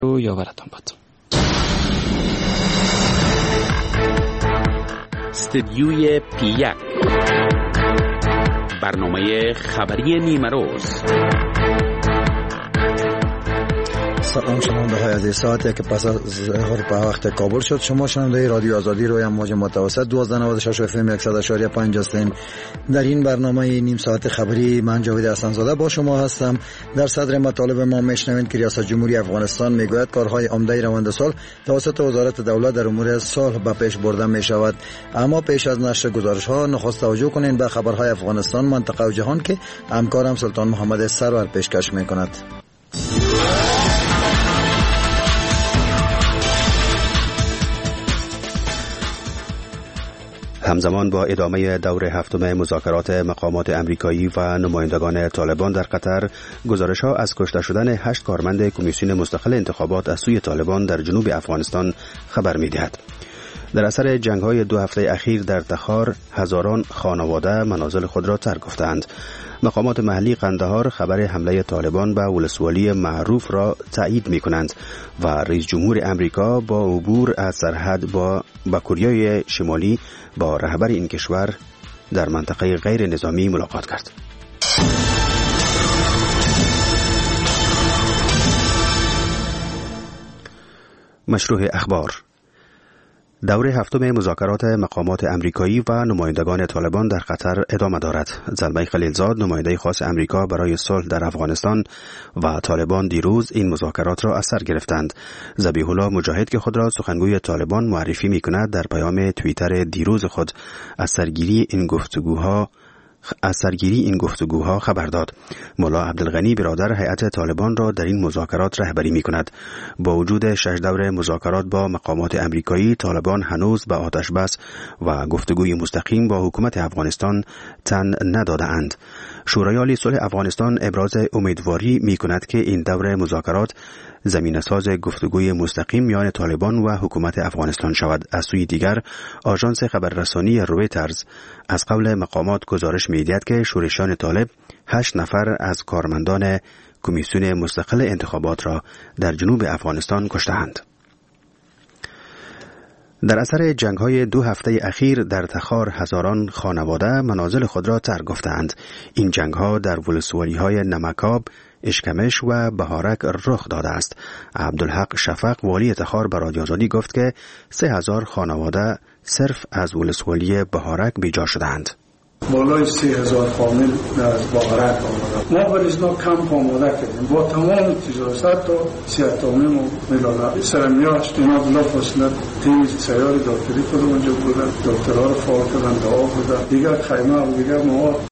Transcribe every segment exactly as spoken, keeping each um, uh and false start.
رو یاورتان باد. استدیوی پیک، برنامه خبری نیمروز. سلام شنونده های عزیز، ساعتی که پس از ظهر به وقت کابل شد، شما شنونده رادیو آزادی روی امواج متوسط دوازده نود و شش اف ام صد و شش و پنج هستین. در این برنامه نیم ساعت خبری من جاوید حسن زاده با شما هستم. در صدر مطالب ما میشنوید که ریاست جمهوری افغانستان میگوید کارهای عمده روند سال توسط وزارت دولت در امور صلح به پیش برده می شود. اما پیش از نشر گزارش ها نخست توجه کنین به خبرهای افغانستان، منطقه و جهان که همکارم سلطان محمد سرور پیشکش میکند. همزمان با ادامه دور هفتم مذاکرات مقامات امریکایی و نمایندگان طالبان در قطر، گزارش‌ها از کشته شدن هشت کارمند کمیسیون مستقل انتخابات از سوی طالبان در جنوب افغانستان خبر می‌دهد. در اثر جنگ‌های دو هفته اخیر در تخار، هزاران خانواده منازل خود را ترک گفتند. مقامات محلی قندهار خبر حمله طالبان به ولسوالی معروف را تایید می‌کنند و رئیس جمهور امریکا با عبور از سرحد با با کره شمالی با رهبر این کشور در منطقه غیر نظامی ملاقات کرد. مشروع اخبار. دور هفتم مذاکرات مقامات امریکایی و نمایندگان طالبان در قطر ادامه دارد. زلمه خلیلزاد، نماینده خاص امریکا برای صلح در افغانستان و طالبان، دیروز این مذاکرات را از سر گرفتند. ذبیح الله مجاهد که خود را سخنگوی طالبان معرفی می‌کند، در پیام توییتر دیروز خود از سرگیری این گفتگوها از سرگیری این گفتگوها خبر داد. مولا عبدالغنی برادر هیئت طالبان را در این مذاکرات رهبری می کند. با وجود شش دور مذاکرات با مقامات امریکایی، طالبان هنوز به آتش بس و گفتگوی مستقیم با حکومت افغانستان تن نداده اند. شورای عالی صلح افغانستان ابراز امیدواری می کند که این دور مذاکرات زمینه ساز گفتگوی مستقیم میان طالبان و حکومت افغانستان شود. از سوی دیگر، آژانس خبررسانی رویترز از قبل مقامات گزارش می‌دهد که شورشیان طالب هشت نفر از کارمندان کمیسیون مستقل انتخابات را در جنوب افغانستان کشته‌اند. در اثر جنگ‌های دو هفته اخیر در تخار، هزاران خانواده منازل خود را ترک گفتند. این جنگ‌ها در ولسوالی‌های نمکاب، اشکمش و بهارک رخ داده است. عبدالحق شفق، والی تخار، به رادیو آزادی گفت که سه هزار خانواده صرف از ولسوالی بهارک بیجا شدند. بالای سه هزار فامیل از بهارک آمدند. ما بر اینا کمپ آماده کردیم با تمام تجارت تا سیاتومیم و ملال سرمیاش اینا بلا فاصله تیم سیار دکتری خود اونجا بودن، دکترها رو فعال کردن، دعا بودن، دیگر خیمه و دیگر مواد.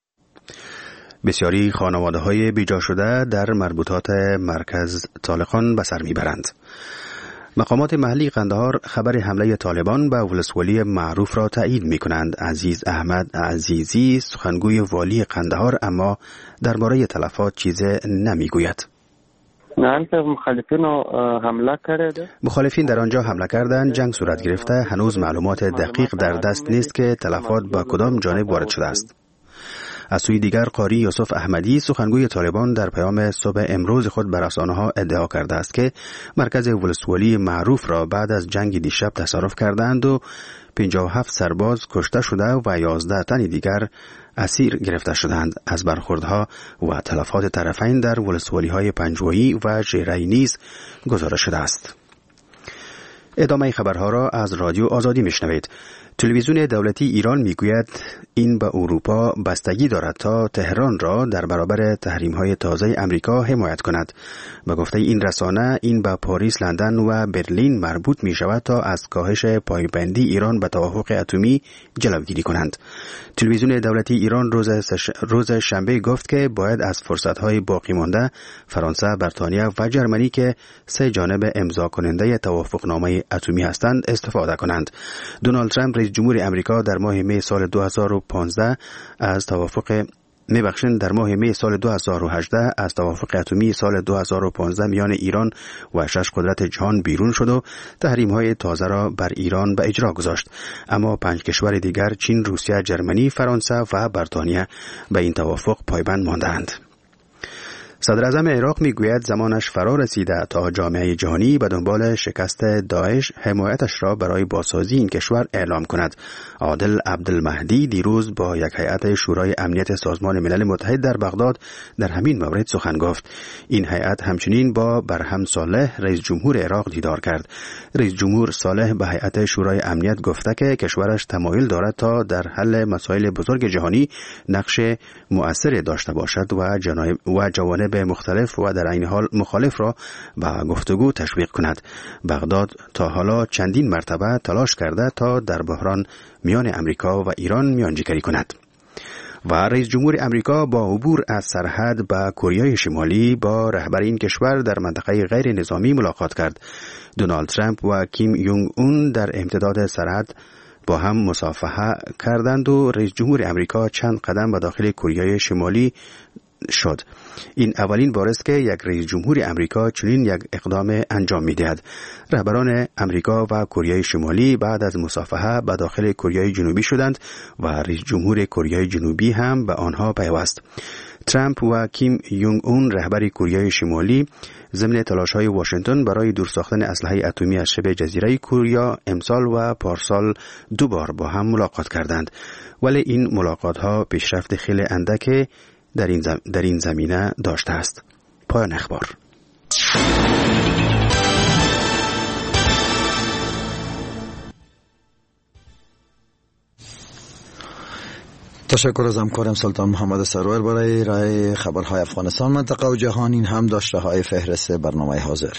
بسیاری خانواده های بیجا شده در مربوطات مرکز طالقان به سر میبرند. مقامات محلی قندهار خبر حمله طالبان به ولسوالی معروف را تایید می کنند. عزیز احمد عزیزی، سخنگوی والی قندهار، اما درباره تلفات چیز نمی گوید. نه، مخالفین حمله کرده. مخالفین در آنجا حمله کردند، جنگ صورت گرفته. هنوز معلومات دقیق در دست نیست که تلفات با کدام جانب وارد شده است. از سوی دیگر، قاری یوسف احمدی، سخنگوی طالبان، در پیام صبح امروز خود بر رسانه‌ها ادعا کرده است که مرکز ولسوالی معروف را بعد از جنگ دیشب تصرف کردند و پنجاه و هفت سرباز کشته شده و یازده تن دیگر اسیر گرفته شدند. از برخوردها و تلفات طرفین در ولسوالی‌های پنجوایی و ژیره‌ای نیز گزارش شده است. ادامه خبرها را از رادیو آزادی میشنوید. تلویزیون دولتی ایران میگوید این به اروپا بستگی دارد تا تهران را در برابر تحریم‌های تازه امریکا حمایت کند. به گفته این رسانه، این به پاریس، لندن و برلین مربوط می شود تا از کاهش پایبندی ایران به توافق اتمی جلوگیری کنند. تلویزیون دولتی ایران روز, سش... روز شنبه گفت که باید از فرصت‌های باقی مانده فرانسه، بریتانیا و جرمنی که سه جانب امضا کننده توافقنامه اتمی هستند استفاده کنند. دونالد ترامپ، رئیس جمهور امریکا، در ماه می سال دو هزار و پانزده از توافق میبخشن در ماه می سال دو هزار و هجده از توافق اتمی سال دو هزار و پانزده میان ایران و شش قدرت جهان بیرون شد و تحریم‌های تازه را بر ایران به اجرا گذاشت. اما پنج کشور دیگر، چین، روسیه، جرمنی، فرانسه و بریتانیا، به این توافق پایبند ماندند. صدر اعظم عراق میگوید زمانش فرا رسیده تا جامعه جهانی به دنبال شکست داعش حمایتش را برای بازسازی این کشور اعلام کند. عادل عبدالمهدی دیروز با یک هیئت شورای امنیت سازمان ملل متحد در بغداد در همین مورد سخن گفت. این هیئت همچنین با برهم صالح رئیس جمهور عراق دیدار کرد. رئیس جمهور صالح به هیئت شورای امنیت گفته که کشورش تمایل دارد تا در حل مسائل بزرگ جهانی نقش مؤثر داشته باشد و جنایب و جوانب مختلف و در این حال مخالف را به گفتگو تشویق کند. بغداد تا حالا چندین مرتبه تلاش کرده تا در بحران میان امریکا و ایران میانجیگری کند. و رئیس جمهور امریکا با عبور از سرحد به کره شمالی با رهبر این کشور در منطقه غیر نظامی ملاقات کرد. دونالد ترامپ و کیم یونگ اون در امتداد سرحد با هم مصافحه کردند و رئیس جمهور امریکا چند قدم به داخل کره شمالی شد. این اولین بار است که یک رئیس جمهور امریکا چنین یک اقدام انجام می‌دهد. رهبران امریکا و کره شمالی بعد از مصافحه به داخل کره جنوبی شدند و رئیس جمهور کره جنوبی هم به آنها پیوست. ترامپ و کیم یونگ اون رهبر کره شمالی ضمن تلاش‌های واشنگتن برای دور ساختن اسلحه اتمی از شبه جزیره کره امسال و پارسال دو بار با هم ملاقات کردند، ولی این ملاقات‌ها پیشرفت خیلی اندک در این, زم... در این زمینه داشته است. پایان اخبار. تشکر از همکارم سلطان محمد سرور برای ارائه خبرهای افغانستان، منطقه و جهان. این هم داشته های فهرست برنامه حاضر.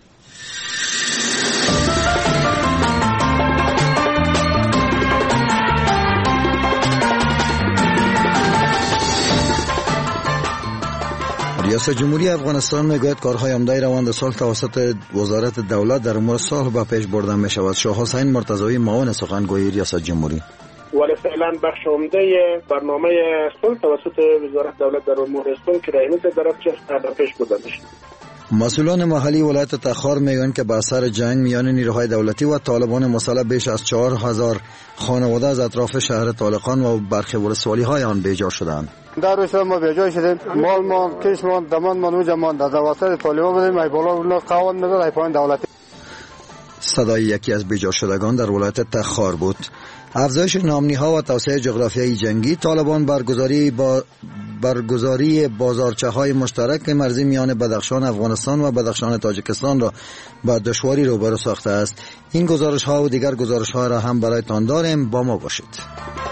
ریاست جمهوری افغانستان میگوید کارهای عمده روند صلح توسط وزارت دولت در امور صلح به پیش برده می شود. شاه حسین مرتضوی معاون سخنگوی ریاست جمهوری: ولی فعلا بخش عمده برنامه صلح توسط وزارت دولت در امور صلح که رئیس درجه به پیش برده میشه. مسئولان محلی ولایت تخار میگویند که به اثر جنگ میان نیروهای دولتی و طالبان مسلح بیش از چهار هزار خانواده از اطراف شهر طالقان و برخی ولسوالی های آن بیجا شدند. در روز ما بیجا شدیم، مال ما، کش ما، دمان ما، نوج ما در واسطه طالبان بودیم. ای بالا اون قوان نداره، ای پایین دولتی. صدای یکی از بیجا شدگان در ولایت تخار بود. افزایش نامنی‌ها و توسعه جغرافیایی جنگی، طالبان برگزاری با برگزاری بازارچه‌های مشترک مرزی میان بدخشان افغانستان و بدخشان تاجیکستان را با دشواری روبرو ساخته است. این گزارش‌ها و دیگر گزارش‌ها را هم برایتان داریم، با ما باشید.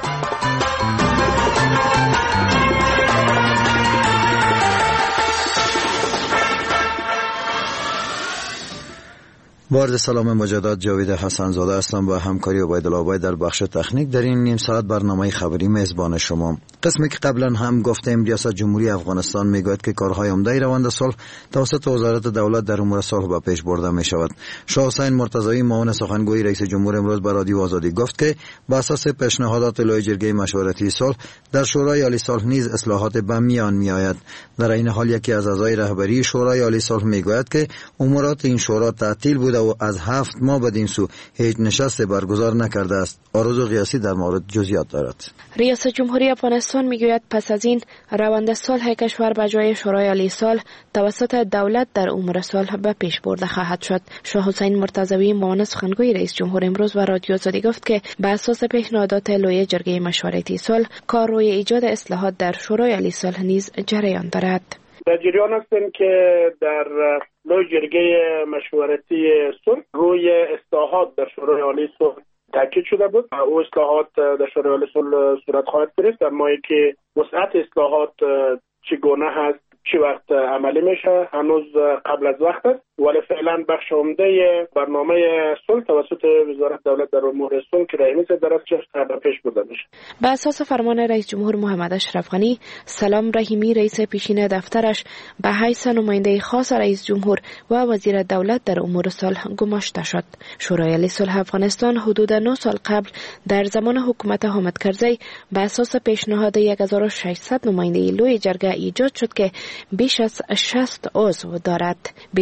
با عرض سلام مجدد، جاوید حسن زاده هستم با همکاری عبیدالله آبای در بخش تکنیک. در این نیم ساعت برنامه خبری میزبان شما. قسمی که قبلا هم گفتیم، ریاست جمهوری افغانستان میگوید که کارهای عمده روند صلح توسط وزارت دولت در امور صلح به پیش برده می شود. شاه حسین مرتضوی معاون سخنگوی رئیس جمهور امروز به رادیو آزادی گفت که بر اساس پیشنهادات لوی جرگه مشورتی صلح در شورای عالی صلح نیز اصلاحات به میان میآید. در این حال یکی از اعضای رهبری شورای عالی صلح میگوید که امورات این شورا تعطیل بوده و از هفت ماه بدین سو هیچ نشست برگزار نکرده است. آرزو قیاسی در مورد جزئیات دارد. ریاست جمهوری افغانستان میگوید پس از این روند صلح کشور به جای شورای عالی صلح توسط دولت در امور صلح به پیش برده خواهد شد. شاه حسین مرتضوی معاون سخنگوی رئیس جمهور امروز به رادیو آزادی گفت که به اساس پیشنهادات لوی جرگه مشورتی صلح کار روی ایجاد اصلاحات در شورای عالی صلح نیز جریان دارد. در جریان هستیم که در لوی جرگه مشورتی صلح روی اصلاحات در شورای عالی صلح تاکید شده بود. او اصلاحات در شورای عالی صلح صورت خواهد گرفت، اما که وسعت اصلاحات چگونه هست، چی وقت عملی میشه هنوز قبل از وقت است. ولی فعلا بخش عمده برنامه صلح توسط وزارت دولت در امور صلح که رئیس درجه به پیش برده میشه. به اساس فرمان رئیس جمهور محمد اشرف غنی، سلام رحیمی رئیس پیشین دفترش به حیث نماینده خاص رئیس جمهور و وزیر دولت در امور صلح گماشته شد. شورای عالی صلح افغانستان حدود نه سال قبل در زمان حکومت حامد کرزی به اساس پیشنهاد هزار و ششصد نماینده لوی جرگه ایجاد شد که بیش از شصت عضو دارد. بیشتر از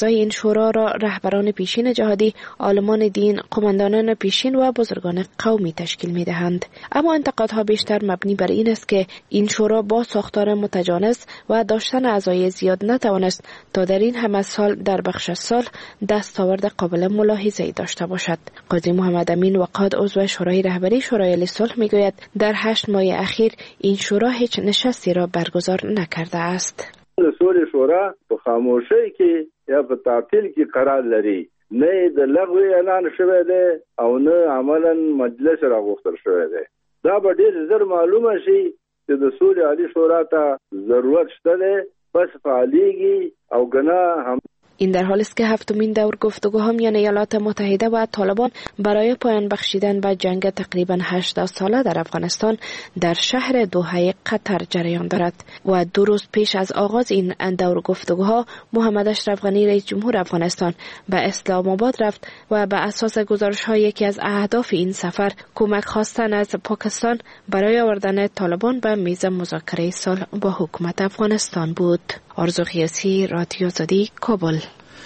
اعضای این شورا را رهبران پیشین جهادی، عالمان دین، قماندانان پیشین و بزرگان قومی تشکیل می دهند. اما انتقادها بیشتر مبنی بر این است که این شورا با ساختار متجانس و داشتن اعضای زیاد نتوانست تا در این همه سال در بخش صلح دستاورد قابل ملاحظه‌ای داشته باشد. قاضی محمد امین وقاد عضو شورای رهبری شورای صلح میگوید در هشت ماه اخیر این شورا هیچ نشستی را برگزار نکرده است. رسول شورا په خاموشۍ کې یا په تعطیل کې قرار لري، نه د لغوی اعلان شوی دی او نه عملاً مجلس راغوښتل شوی دی. دا به ډېر زر معلومه شي چې د سولې عالی شورا ته ضرورت شته دی، بس فعالیږي او ګناه هم. این در حالی است که هفتمین دور گفتگوها میان ایالات متحده و طالبان برای پایان بخشیدن به جنگ تقریبا هشتاد ساله در افغانستان در شهر دوحه قطر جریان دارد و دو روز پیش از آغاز این دور گفتگوها محمد اشرف غنی رئیس جمهور افغانستان به اسلام آباد رفت و به اساس گزارش‌های یکی از اهداف این سفر کمک خواستن از پاکستان برای آوردن طالبان به میز مذاکره صلح با حکومت افغانستان بود. آرزو قیاسی، رادیو آزادی، کابل.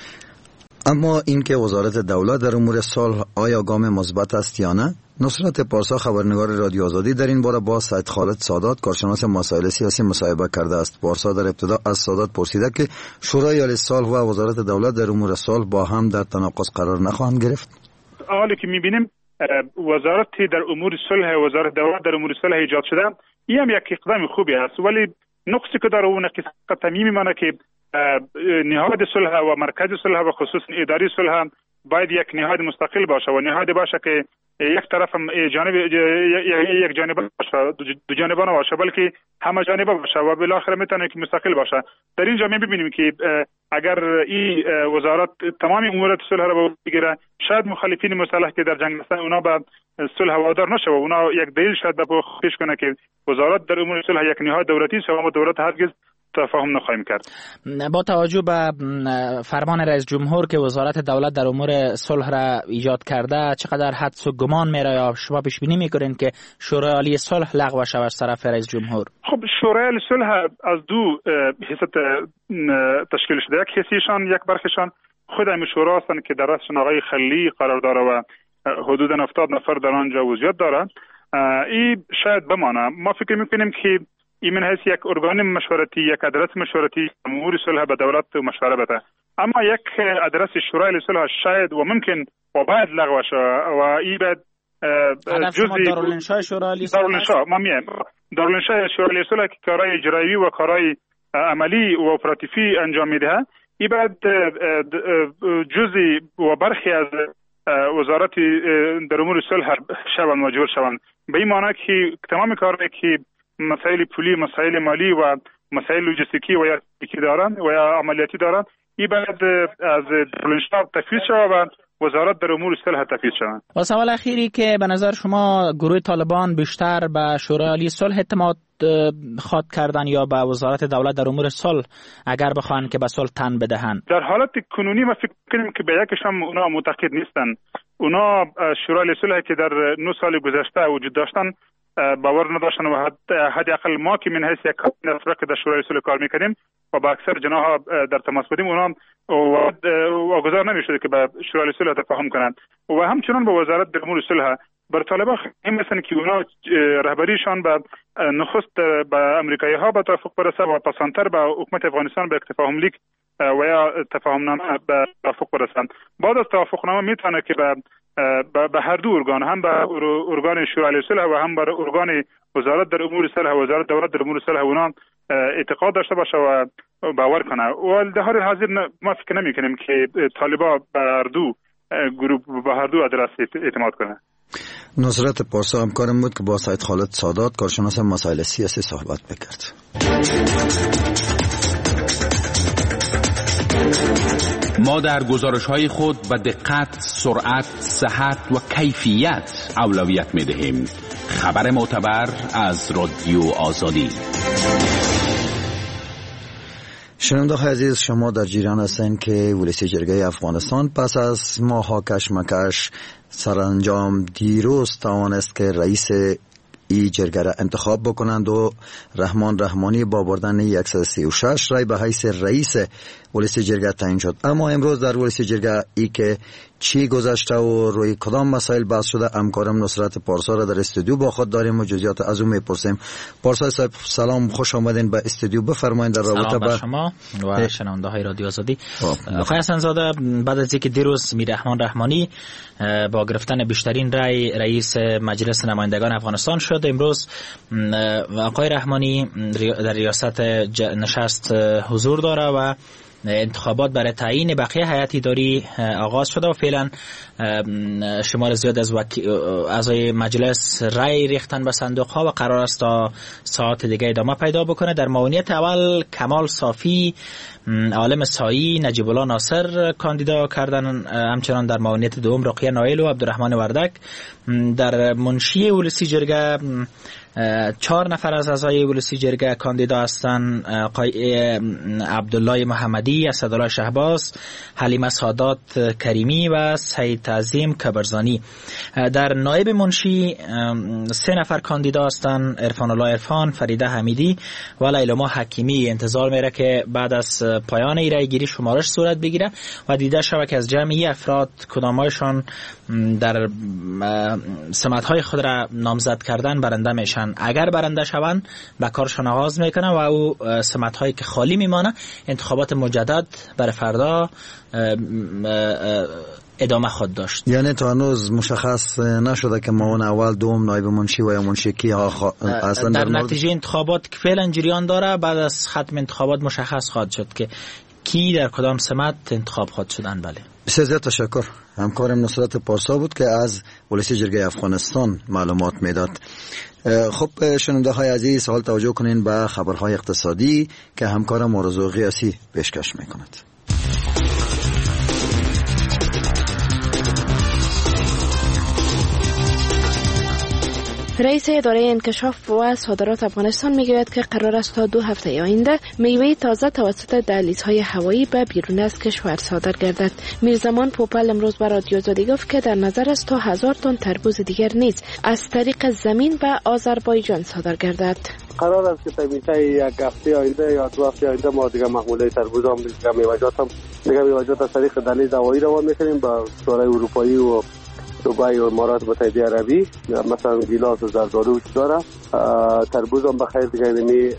اما اینکه وزارت دولت در امور صلح آیا گام مثبت است یا نه؟ نصرت پارسا خبرنگار رادیو آزادی در این باره با سید خالد سادات کارشناس مسائل سیاسی مصاحبه کرده است. پارسا در ابتدا از سادات پرسیده که شورای عالی صلح و وزارت دولت در امور صلح با هم در تناقض قرار نخواهند گرفت. حالی که می‌بینیم وزارت در امور صلح و وزارت دولت در امور صلح ایجاد شده، این هم یک اقدام خوبی است، ولی نقصی که داره اون نقص قطعی میمانه که نهاد صلح و مرکز صلح و خصوص اداری صلح باید یک نهاد مستقل باشه و نهاد باشه که یک طرف هم جانب یک جانب باشه، دو جانبانه باشه، بلکه همه جانبه باشه و بالاخره میتونه که مستقل باشه. در اینجا میبینیم که اگر این وزارت تمام امورات صلح را بگیره، شاید مخالفین مسلح که در جنگ هستند اونا به صلح وادار نشه و اونا یک دلیل شاید به پیش کنه که وزارت در امور صلح یک نهاد دولتی است و ما دولت هرگز تفاهم نخواهیم کرد. با توجه به فرمان رئیس جمهور که وزارت دولت در امور صلح را ایجاد کرده، چقدر حدس و گمان میره یا شما پیش بینی میکنین که شورای عالی صلح لغو شود از طرف رئیس جمهور؟ خب شورای عالی صلح از دو حیثیت تشکیل شده. یک حیثیتشان، یک برخشان خود همین شورا هستند که در رأسشان آقای خلیلی قرار داره و حدود هفتاد نفر در آنجا عضویت داره. این شاید بمانه. ما فکر میکنیم که این من هست یک ارگان مشورتی، یک ادرس مشورتی امور صلح به دولت مشوره بده، اما یک ادرس شورای صلح شاید و ممکن و باید لغو شود و این باید جزئی دارالانشاء شورای دارالانشاء ما میگیم دارالانشاء شورای صلح که کارهای اجرایی و کارهای عملی و اپراتیفی انجام میده، این باید جزئی و برخی از وزارت در امور صلح شوند مجبور شوند. به این معنی که تمام کارهایی که مسائل پولی، مسائل مالی و مسائل لوجستیکی و یا تکنیکی دارند و یا عملیاتی دارند، این باید از دارالانشاء تفویض شود و وزارت در امور صلح تفویض شود. و سوال اخیری که به نظر شما گروه طالبان بیشتر به شورای عالی صلح اعتماد خواد کردن یا به وزارت دولت در امور صلح اگر بخوان که به صلح تن بدهند؟ در حالت کنونی ما فکر کنیم که به یکش هم اونا معتقد نیستن. اونا شورای عالی صلح که در نه سال گذشته وجود داشتن باور نداشتن و حد اقل ما که من حیث یک نفر که در شورای صلح کار میکنیم و با اکثر جناها در تماس بودیم، اونا واگذار نمیشده که به شورای صلح تفاهم کنند و همچنان به وزارت در امور صلح بر طالبان این مثلا که اونا رهبریشان به نخست به امریکایی ها به توافق برسه و پسانتر به حکومت افغانستان به تفاهم لیک و یا تفاهم نامه به توافق برسند. بعد از توافق نامه میتونه که به به هر دو ارگان، هم به ارگان شورای عالی صلح و هم به ارگان وزارت در امور صلح و وزارت دولت در امور صلح اونا اعتقاد داشته باشه و باور کنه. و در حال حاضر ما فکر نمی کنیم که طالبان به هر دو گروه به هر دو ادرس اعتماد کنه. نصرت پارسا همکارم بود که با سید خالد سادات کارشناس مسائل سیاسی صحبت بکرد. ما در گزارش‌های خود به دقت، سرعت، صحت و کیفیت اولویت می‌دهیم. خبر معتبر از رادیو آزادی. شنونده‌های عزیز، شما در جریان هستند که ولسی جرگه افغانستان پس از ماها کشمکش سرانجام دیروز توانست که رئیس ای جرگه را انتخاب بکنند و رحمان رحمانی با بردن صد و سی و شش رای به حیث رئیس ولسی جرگه تعیین شد. اما امروز در ولسی جرگه ای که چی گذشته و روی کدام مسائل بحث شده، همکارم نصرت پارسا را در استودیو با خود داریم و جزئیات از اون میپرسیم. پارسا صاحب سلام، خوش آمدین به استودیو. بفرمایید در رابطه با شما و شنونده های رادیو آزادی. آقای حسن زاده، بعد از اینکه دیروز میر رحمان رحمانی با گرفتن بیشترین رأی رئیس مجلس نمایندگان افغانستان شد، امروز آقای رحمانی در ریاست نشست حضور داره و انتخابات برای تعیین بقیه هیئت اداری آغاز شده و فعلا شمار زیاد از اعضای مجلس رأی ریختن به صندوق ها و قرار است تا ساعت دیگه ادامه پیدا بکنه. در معاونیت اول کمال صافی، عالم سایی، نجیب الله ناصر کاندیدا کردن، همچنان در معاونیت دوم رقیه نایل و عبدالرحمن وردک. در منشی ولسی جرگه چهار نفر از اعضای ولسی جرگه کاندیدا هستند: عبدالله محمدی، اسدالله شهباز، حلیمه سادات کریمی و سعید تعظیم کبرزانی. در نایب منشی سه نفر کاندیدا هستند: عرفان الله عرفان، فریده حمیدی و لیلما حکیمی. انتظار میره که بعد از پایان رای گیری شمارش صورت بگیره و دیده شود که از جمعی افراد کدامایشان در سمت‌های خود را نامزد کردن برنده میشن. اگر برنده شوند به کارشان آغاز میکنن و او سمت‌هایی که خالی میمانه انتخابات مجدد برای فردا ادامه خود داشت. یعنی تا هنوز مشخص نشده که معاون اول، دوم، نایب منشی و یا منشی کی اصلا در, در نتیجه انتخابات که فعلا جریان داره، بعد از ختم انتخابات مشخص خواهد شد که کی در کدام سمت انتخاب خواهد شدن. بله، بسیار زیاد تشکر. همکارم نصرت پارسا بود که از ولسی جرگه افغانستان معلومات میداد. خب شنونده های عزیز، حال توجه کنین به خبرهای اقتصادی که همکارم آرزو قیاسی پیشکش میکند. رئیس اداره انکشاف و صادرات افغانستان میگوید که قرار است تا دو هفته آینده میوه تازه توسط دهلیزهای هوایی به بیرون از کشور صادر گردد. میرزمان پوپل امروز به رادیو آزادی گفت که در نظر است تا هزار تن تربوز دیگر نیز از طریق زمین به آذربایجان صادر گردد. قرار است که تا یک هفته آینده یا دو هفته آینده ما دیگه مقوله تربوز هم دیگه میوه‌جات هم دیگه میوه‌جات از طریق دهلیز هوایی روان می‌کنیم با شورای اروپایی و دبی و امارات متحده عربی، مثلا گیلاس و زردآلو داره. تربوز هم بخیر دیگه یعنی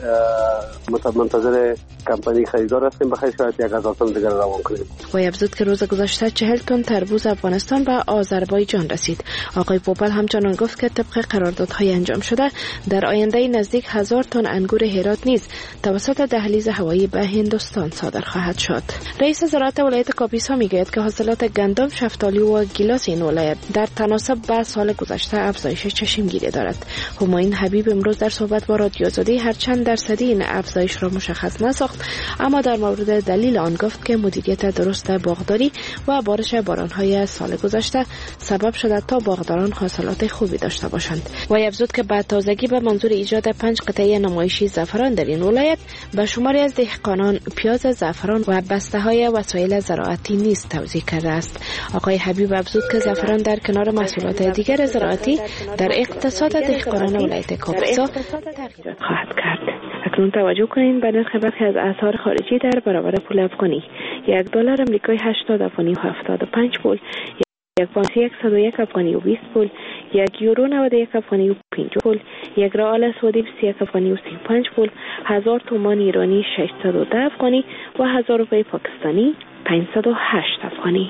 منتظر کمپانی خریدار هستیم، بخیر شاید یک هزار تن دیگر روان کنیم. و افزود که روز گذشته چهل تن تربوز افغانستان به آذربایجان رسید. آقای پوپل همچنان گفت که طبق قراردادهای انجام شده در آینده نزدیک هزار تن انگور هرات نیز توسط دهلیز هوایی به هندوستان صادر خواهد شد. رئیس وزارت ولایت کاپیسا میگوید که حاصلات گندم، شفتالو و گیلاس این ولایت در تناسب با سال گذشته افزایش چشمگیری دارد. همایون حبیب امروز در صحبت با رادیو آزادی هرچند درصدی این افزایش را مشخص نساخت، اما در مورد دلیل آن گفت که مدیریت درست باغداری و بارش بارانهای سال گذشته سبب شده تا باغداران حاصلات خوبی داشته باشند. و افزود که بعد تازگی به منظور ایجاد پنج قطعه نمایشی زعفران در این ولایت به شماری از دهقانان پیاز زعفران و بسته‌های وسایل زراعتی نیز توزیع کرده است. آقای حبیب افزود که زعفران در کنار محصولات دیگر زراعتی در اقتصاد دهقانان ولایت کاپیسا تغییرات خواهد کرد. اکنون توجه کنین به نرخ برخی از اسعار خارجی در برابر پول افغانی. یک دلار آمریکایی هشتاد افغانی و هفتاد و پنج پول، یک پوند صد و یک افغانی و بیست پول، یک یورو نود و یک افغانی و پنجاه پول، یک ریال سعودی بیست و یک افغانی و سی و پنج پول، هزار تومان ایرانی ششصد و ده افغانی و هزار روپیه پاکستانی پانصد و هشت افغانی.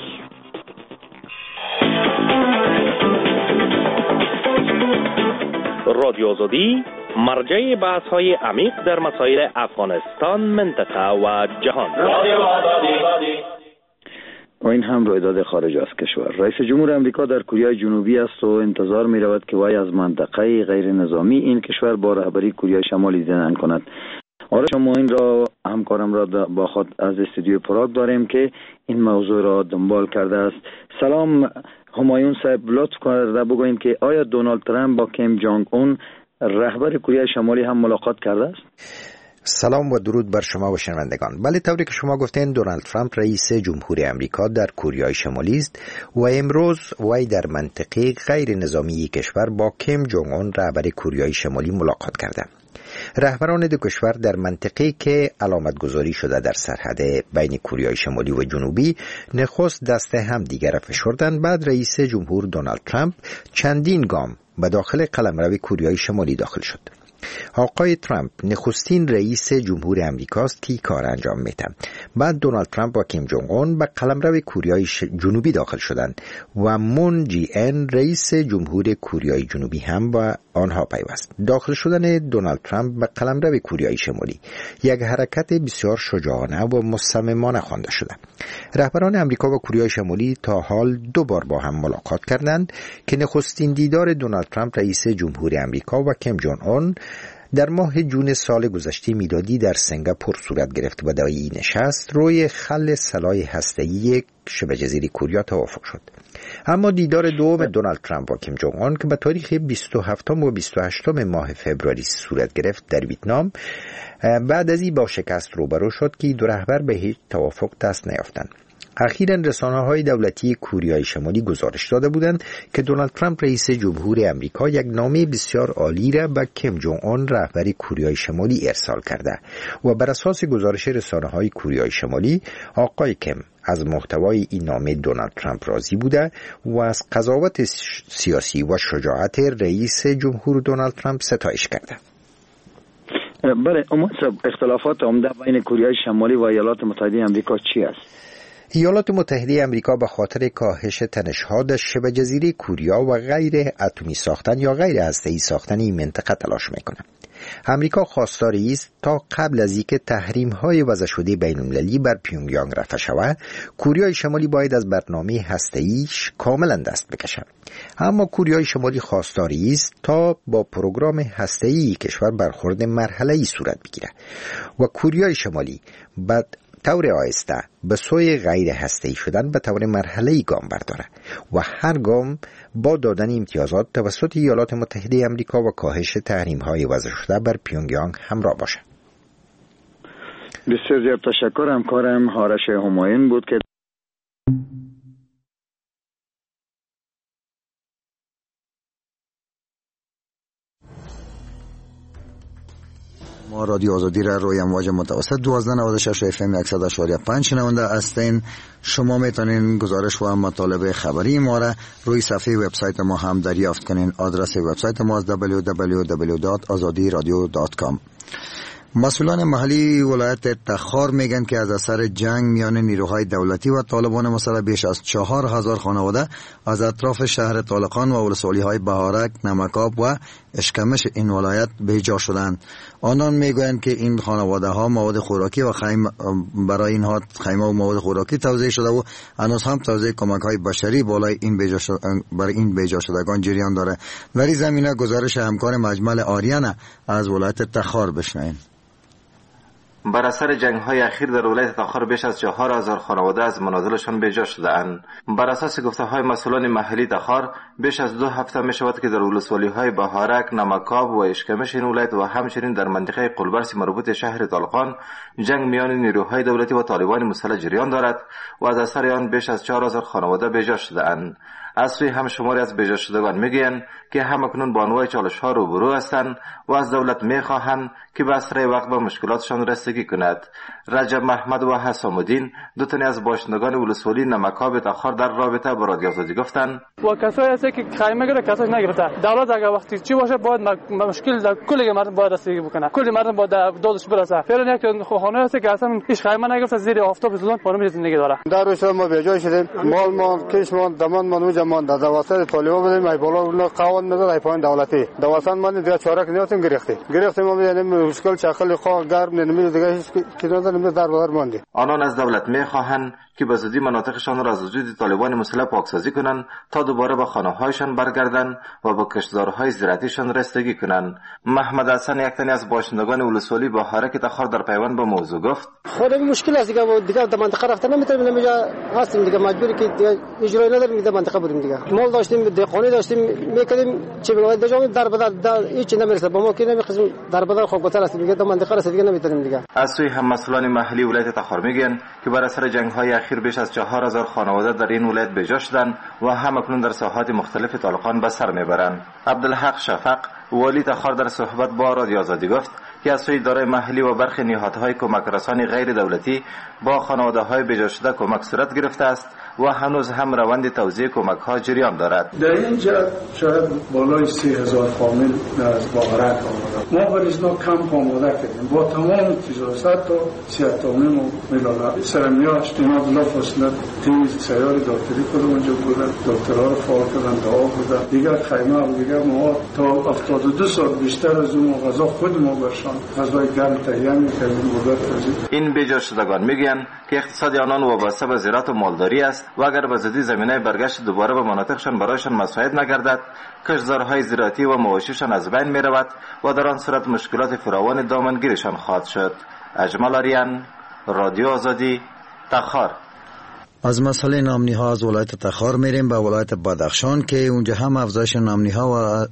رادیو آزادی مرجع بحث های عمیق در مسائل افغانستان، منطقه و جهان. رادیو آزادی. و این هم رویداد خارج از کشور. رئیس جمهور امریکا در کره جنوبی است و انتظار می رود که وی از منطقه غیر نظامی این کشور با رهبری کره شمالی زدن کند. آره، شما این را همکارم را با خود از استودیو پراگ داریم که این موضوع را دنبال کرده است. سلام همایون صاحب، لطف کرده بگوین که آیا دونالد ترامپ با کیم جانگ اون رهبر کره شمالی هم ملاقات کرده است؟ سلام و درود بر شما و شنوندگان. بله، طوری که شما گفتین دونالد ترامپ رئیس جمهوری امریکا در کره شمالی است و امروز وی در منطقه غیر نظامی کشور با کیم جونگ اون رهبر کره شمالی ملاقات کرده. رهبران دو کشور در منطقه‌ای که علامت گذاری شده در سرحد بین کوریای شمالی و جنوبی نخست دست هم دیگر فشردند. بعد رئیس جمهور دونالد ترامپ چندین گام به داخل قلمرو کوریای شمالی داخل شد. آقای ترامپ نخستین رئیس جمهور امریکاست که کار انجام میده. بعد دونالد ترامپ و کیم جونگ اون به قلمرو کوریای جنوبی داخل شدند و مون جی ان رئیس جمهور کوریای جنوبی هم با آنها پیوست. داخل شدن دونالد ترامپ به قلمرو کوریای شمالی یک حرکت بسیار شجاعانه و مصممانه خوانده شده. رهبران امریکا و کوریای شمالی تا حال دو بار با هم ملاقات کردند که نخستین دیدار دونالد ترامپ رئیس جمهور امریکا و کیم جونگ اون در ماه جون سال گذشته میلادی در سنگاپور صورت گرفت و در این نشست روی خل سلاح هسته‌ای شبه جزیره کوریا توافق شد. اما دیدار دوم دونالد ترامپ و کیم جونگ اون که به تاریخ بیست و هفتم و بیست و هشتم ماه فوریه صورت گرفت در ویتنام بعد از این با شکست روبرو شد که دو رهبر به هیچ توافق دست نیافتند. اخیراً رسانه‌های دولتی کوریای شمالی گزارش داده بودند که دونالد ترامپ رئیس جمهور امریکا یک نامه بسیار عالی را به کیم جونگ اون رهبر کوریای شمالی ارسال کرده و بر اساس گزارش رسانه‌های کوریای شمالی آقای کیم از محتوای این نامه دونالد ترامپ راضی بوده و از قضاوت سیاسی و شجاعت رئیس جمهور دونالد ترامپ ستایش کرده. بله، اختلافات عمده بین کوریای شمالی و ایالات متحده آمریکا چی است؟ ایالات متحده آمریکا به خاطر کاهش تنش‌ها در شبه جزیره کوریا و غیر اتمی ساختن یا غیر هسته‌ای ساختن این منطقه تلاش میکنه. امریکا خواستار است تا قبل از اینکه تحریم‌های وضع شده بین‌المللی بر پیونگ یانگ رفع شود، کوریای شمالی باید از برنامه هسته‌ایش کاملا دست بکشد. اما کوریای شمالی خواستار است تا با پروگرام هسته‌ای کشور برخورد مرحله‌ای صورت بگیرد و کوریای شمالی بعد طور آهسته به سوی غیر هسته‌ای شدن به طور مرحله‌ای گام برداره و هر گام با دادن امتیازات توسط ایالات متحده آمریکا و کاهش تحریم‌های وضع شده بر پیونگ یانگ همراه باشه. بسیار زیاد تشکر. همکارم آرش همایون بود که ما رادیو آزادی را روی امواج متوسط دوازده نود و شش اف ام صد و شش و پنج شنونده هستین. شما میتونین گزارش و مطالب خبری ما را روی صفحه وبسایت ما هم دریافت کنین. آدرس وبسایت ما دبلیو دبلیو دبلیو دات آزادی رادیو دات کام. مسئولان محلی ولایت تخار میگن که از اثر جنگ میان نیروهای دولتی و طالبان مسلح بیش از چهار هزار خانواده از اطراف شهر طالقان و ولسوالی های بهارک، نمکاب و اشکمش این ولایت بیجا شدند. آنان میگویند که این خانواده ها مواد خوراکی و خیمه برای اینها خیمه و مواد خوراکی توزیع شده و هنوز هم توزیع کمک های بشری بالای این بیجا شد... برای این بیجا شدگان جریان داره. در این زمینه گزارش همکار مجمل آریانا از ولایت تخار بشنویم. بر اثر جنگ‌های اخیر در ولایت تخار بیش از چهار هزار خانواده از منازلشان بیجا شده‌اند. بر اساس گفته‌های مسئولان محلی تخار بیش از دو هفته می‌شود که در ولسوالی‌های بهارک، نمکاب و اشکمش این ولایت و همچنین در منطقه قلبرس مربوط شهر طالقان جنگ میان نیروهای دولتی و طالبان مسلح جریان دارد و از اثر آن بیش از چهار هزار خانواده بیجا شده‌اند. از سوی هم شماری از بیجا شدگان میگویند که همکنون با انواع چالش‌ها روبرو هستند و از دولت میخواهند که به اسرع وقت به مشکلاتشان رسیدگی کند. رجب محمد و حسام الدین دو تن از باشندگان ولسوالی نمکاب تخار در رابطه با رادیو آزادی گفتند و کسایی هست که خیمه گره کسایی نگرفته. دولت اگر وقتی چی باشه باید مشکل در کل مردم باید رسیدگی بکنه. کل مردم باید دادش برسه. فعلا یک خانه هست که اصلا هیچ خیمه نگرفته، زیر آفتاب زلون فرم زندگی داره. در روز ما به جای شدیم مال ما کش ما دمان ما نوجا ما در واسط طالبان بودیم. ای بالا اون قوانین نداره، ای پایین دولتی دوستان ما دیگه چاره کنیم گرفتیم گرفتیم ما میگیم مشکل چخل خواه گرم نمیده دیگه هیچ کی نداره در بازار ماندی. آنان از دولت میخواهند که به زودی مناطقشان را از وجود طالبان مسلح پاکسازی کنند تا دوباره به خانه‌هایشان برگردند و به کشتزارهای زراعتیشان رسیدگی کنند. محمد حسن یک تن از باشندگان ولسوالی بهارک تخار در پیوند با موضوع گفت خود مشکل است دیگه دیگه در منطقه رفتن نمیتونیم نمیجا هستیم دیگه مجبوری که دیگه اجرای نداریم در منطقه بودیم دیگه مال داشتیم دهقانی داشتیم میکردیم چه بگم دجام در بدر هیچ نمیرسه با ما که نمیخوایم در بدر خوب گتر است دیگه در منطقه رسید دیگه نمیتونیم دیگه. از سوی هم مسئولان محلی ولایت تخار میگن که بر اثر جنگ‌های اخیر بیش از چهار هزار خانواده در این ولایت بیجا شدند و همکنون در ساحات مختلف طالقان به سر میبرند. عبدالحق شفق والی تخار در صحبت با رادیو آزادی گفت که از سوی اداره محلی و برخی نهادهای کمک رسانی غیر دولتی با خانواده‌های بجا شده کمک صورت گرفته است و هنوز هم روند توزیع کمک ها جریان دارد. در اینجا شاید بالای سه هزار فامیل از باغرک آمده. ما برای اینا کمپ آماده کردیم با تمام تجهیزات و صحت‌آموزی و ملال سرمیاش اینا بلا فاصله تیم سیار دکتری کردن اونجا بودن، دکترها رو فعال کردن، دعا بودن. دیگر خیمه و دیگر ما تا هفتاد و دو سال بیشتر از اون غذا خود ما برشان غذای گرم تهیه می‌کردیم بود. این بجا شدگان میگن که اقتصاد آنان وابسته به زراعت و مالداری است و اگر به زودی زمینه برگشت دوباره به مناطقشان برایشان مساعد نگردد کشتزارهای زراعتی و مواشیشان از بین می رود و در آن صورت مشکلات فراوان دامنگیرشان خواهد شد. اجمل آریان، رادیو آزادی، تخار. از مسئله نامنی ها از ولایت تخار میریم به ولایت بدخشان که اونجا هم افزایش نامنی ها و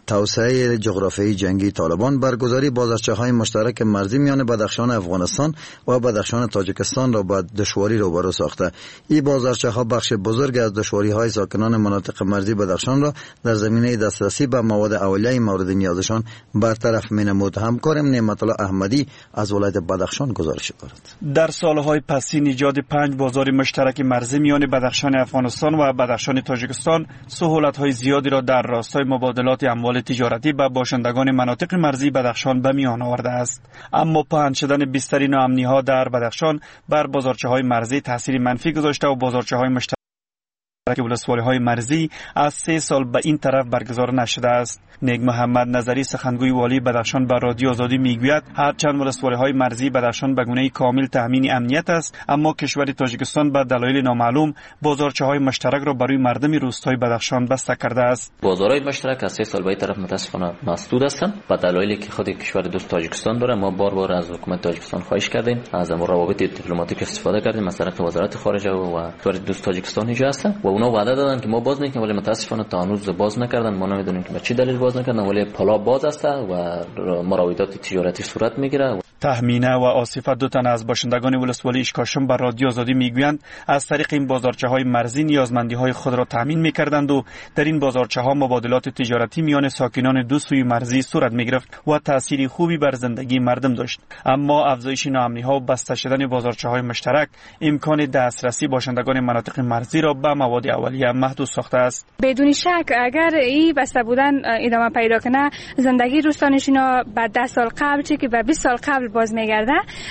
توسعه جغرافیایی جنگی طالبان برگزاری بازارچه‌های مشترک مرزی میان بدخشان افغانستان و بدخشان تاجیکستان را با دشواری روبرو ساخته. این بازارچه‌ها بخش بزرگ از دشواری‌های ساکنان مناطق مرزی بدخشان را در زمینه دسترسی به مواد اولیه مورد نیازشان برطرف می‌نمود. همکارم نعمت الله احمدی از ولایت بدخشان گزارش دارد. در سالهای پسین ایجاد پنج بازار مشترک مرزی میان بدخشان افغانستان و بدخشان تاجیکستان سهولت‌های زیادی را در راستای مبادلات اموال تجارتی به باشندگان مناطق مرزی بدخشان به میان آورده است. اما پهن شدن بیشترین ناامنی‌ها در بدخشان بر بازارچه‌های مرزی تاثیر منفی گذاشته و بازارچه‌های مشترک ولسوالی‌های مرزی از سه سال به این طرف برگزار نشده است. نیک محمد نظری سخنگوی والی بدخشان به رادیو آزادی میگوید هرچند ولسوالی‌های مرزی بدخشان به گونه کامل تامین امنیت است، اما کشور تاجیکستان به دلایل نامعلوم بازارچه‌های مشترک را برای مردم روستای بدخشان بسته کرده است. بازارهای مشترک از سه سال به این طرف متاسفانه مسدود هستند به دلایلی که خود کشور دوست تاجیکستان داره. ما بار بار از حکومت تاجیکستان خواهش کردیم، از روابط دیپلماتیک استفاده کردیم، از طرف وزارت خارجه و کشور دوست تاجیکستان اینجا هستند و اونا وعده دادن که ما باز نکنیم، ولی متاسفانه تا هنوز باز نکردن. ما نمیدونیم که به چه دلیل باز نکردن، ولی پلا باز است و مراودات تجارتی صورت میگیره. تهمینه و آصفه دو تن از باشندگان ولسوالی اشکاشم بر رادیو آزادی میگویند از طریق این بازارچه‌های مرزی نیازمندی‌های خود را تامین می‌کردند و در این بازارچه‌ها مبادلات تجارتی میان ساکنان دو سوی مرزی صورت می‌گرفت و تأثیری خوبی بر زندگی مردم داشت. اما افزایش ناامنی‌ها و بسته شدن بازارچه‌های مشترک امکان دسترسی باشندگان مناطق مرزی را به مواد اولیه محدود ساخته است. بدون شک اگر این بسته بودن ادامه پیدا کنه زندگی روستانشینا بعد ده سال قبل چه که به بیست سال قبل باز میگرده.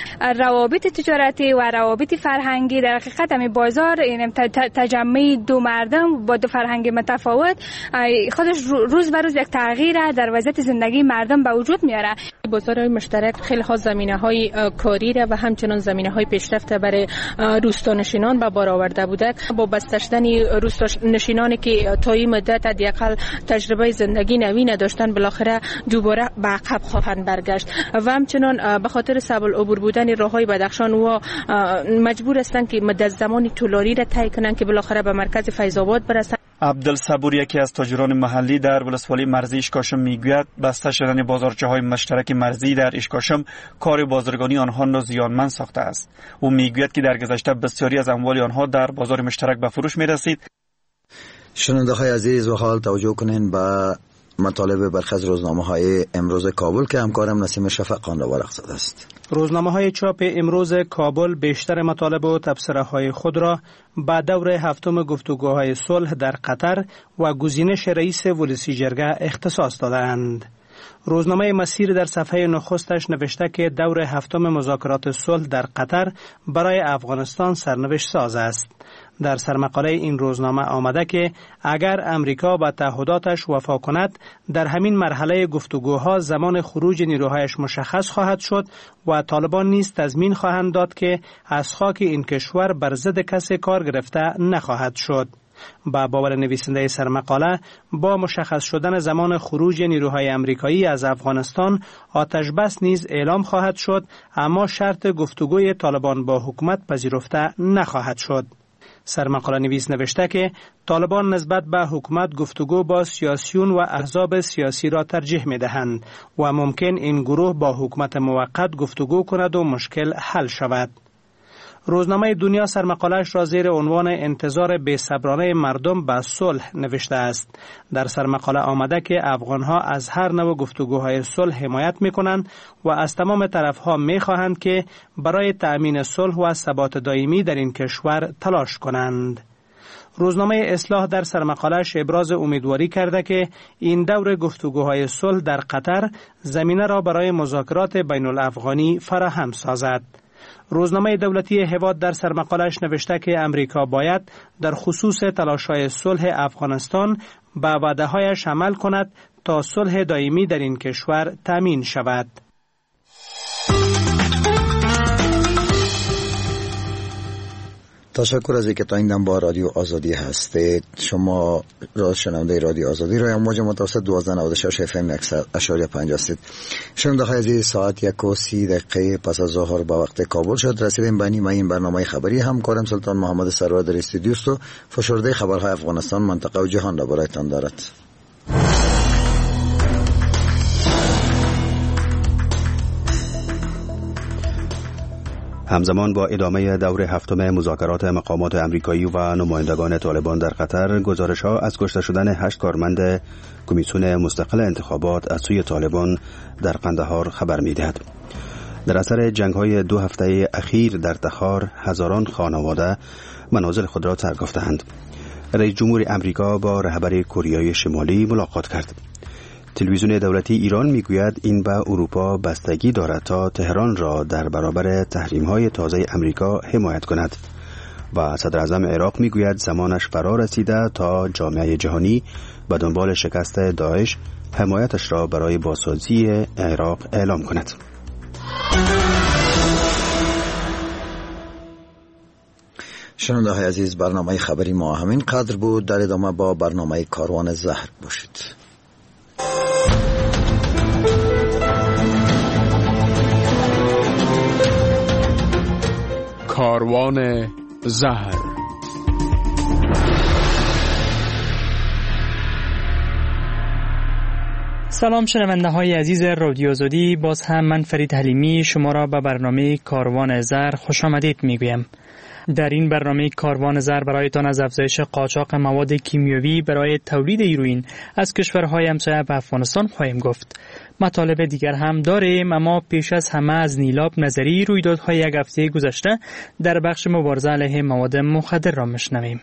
روابط تجارتی و روابط فرهنگی در حقیقت همین بازار این تجمع دو مردم با دو فرهنگ متفاوت خودش روز به روز یک تغییر در وضعیت زندگی مردم به وجود میاره. بازارهای مشترک خیلی ها زمینه‌های کاری را و همچنان زمینه‌های پیشرفت برای روستانشینان به بار آورده بوده. با بسته شدن روستانشینانی که تا این مدت حداقل تجربه زندگی نوین نداشتن بالاخره دوباره به عقب خواهند برگشت و همچنان به خاطر صعب العبور بودن راههای بدخشان و مجبور هستند که مدت زمانی طولانی را طی کنند که بالاخره به مرکز فیض آباد برسند. عبدالصبور یکی از تاجران محلی در ولسوالی مرزی اشکاشم میگوید بسته شدن بازارچه‌های مشترک مرزی در اشکاشم کار بازرگانی آنها را زیانمند ساخته است. او میگوید که در گذشته بسیاری از اموال آنها در بازار مشترک به فروش میرسید. شنونده عزیز و حال توجه کنین به مطالب برخی از روزنامه‌های امروز کابل که همکارم نسیم شفق آن را ورق زده است. روزنامه‌های چاپ امروز کابل بیشتر مطالب و تبصره‌های خود را با دور هفتم گفتگوهای صلح در قطر و گزینش رئیس ولسی جرگه اختصاص دادند. روزنامه مسیر در صفحه نخستش نوشته که دور هفتم مذاکرات صلح در قطر برای افغانستان سرنوشت ساز است. در سرمقاله این روزنامه آمده که اگر امریکا به تعهداتش وفا کند در همین مرحله گفتگوها زمان خروج نیروهایش مشخص خواهد شد و طالبان نیز تضمین خواهند داد که از خاک این کشور بر ضد کسی کار گرفته نخواهد شد. با باور نویسنده سرمقاله با مشخص شدن زمان خروج نیروهای امریکایی از افغانستان آتش بس نیز اعلام خواهد شد، اما شرط گفتگوی طالبان با حکومت پذیرفته نخواهد شد. سرمقاله نویس نوشته که طالبان نسبت به حکومت گفتگو با سیاسیون و احزاب سیاسی را ترجیح می دهند و ممکن این گروه با حکومت موقت گفتگو کند و مشکل حل شود. روزنامه دنیا سرمقاله‌اش را زیر عنوان انتظار بی‌صبرانه مردم به صلح نوشته است. در سرمقاله آمده که افغانها از هر نوع گفتگوهای صلح حمایت می‌کنند و از تمام طرفها می‌خواهند که برای تأمین صلح و ثبات دائمی در این کشور تلاش کنند. روزنامه اصلاح در سرمقاله‌اش ابراز امیدواری کرده که این دور گفتگوهای صلح در قطر زمینه را برای مذاکرات بین الافغانی فراهم سازد. روزنامه دولتی هواد در سرمقاله‌اش نوشته که امریکا باید در خصوص تلاش‌های صلح افغانستان به وعده‌هایش عمل کند تا صلح دائمی در این کشور تأمین شود. تشکر از اینکه تا این دم با رادیو آزادی هستید. شما شنونده رادیو آزادی را موج متوسط دوازده نود و شش اف ام یک اشاریه پنج هستید. شنونده های عزیز، ساعت یک و سی دقیقه پس از ظهر به وقت کابل شد. رسیدیم به نیمه این برنامه خبری. همکارم سلطان محمد سرور در استودیو است و فشرده خبرهای افغانستان، منطقه و جهان را برایتان دارد. همزمان با ادامه دور هفتم مذاکرات مقامات امریکایی و نمایندگان طالبان در قطر، گزارش‌ها از کشته شدن هشت کارمند کمیسیون مستقل انتخابات از سوی طالبان در قندهار خبر می‌دهد. در اثر جنگ‌های دو هفته اخیر در تخار، هزاران خانواده منازل خود را ترک یافته‌اند. رئیس جمهور امریکا با رهبر کره شمالی ملاقات کرد. تلویزیون دولتی ایران میگوید این به اروپا بستگی دارد تا تهران را در برابر تحریم‌های تازه امریکا حمایت کند و صدر اعظم عراق میگوید زمانش فرا رسیده تا جامعه جهانی به دنبال شکست داعش حمایتش را برای بازسازی عراق اعلام کند. شنونده های عزیز، برنامه خبری ما همین قدر بود. در ادامه با برنامه کاروان زهر باشید. کاروان زهر. سلام شنونده های عزیز رادیو آزادی، باز هم من فرید حلیمی شما را به برنامه کاروان زهر خوش آمدید میگویم. در این برنامه کاروان زهر برایتان از افزایش قاچاق مواد کیمیایی برای تولید هیروئین از کشورهای همسایه به افغانستان خواهیم گفت. مطالب دیگر هم داریم، اما پیش از همه از نیلاب نظری رویدادهای یک هفته گذشته در بخش مبارزه علیه مواد مخدر را میشنویم.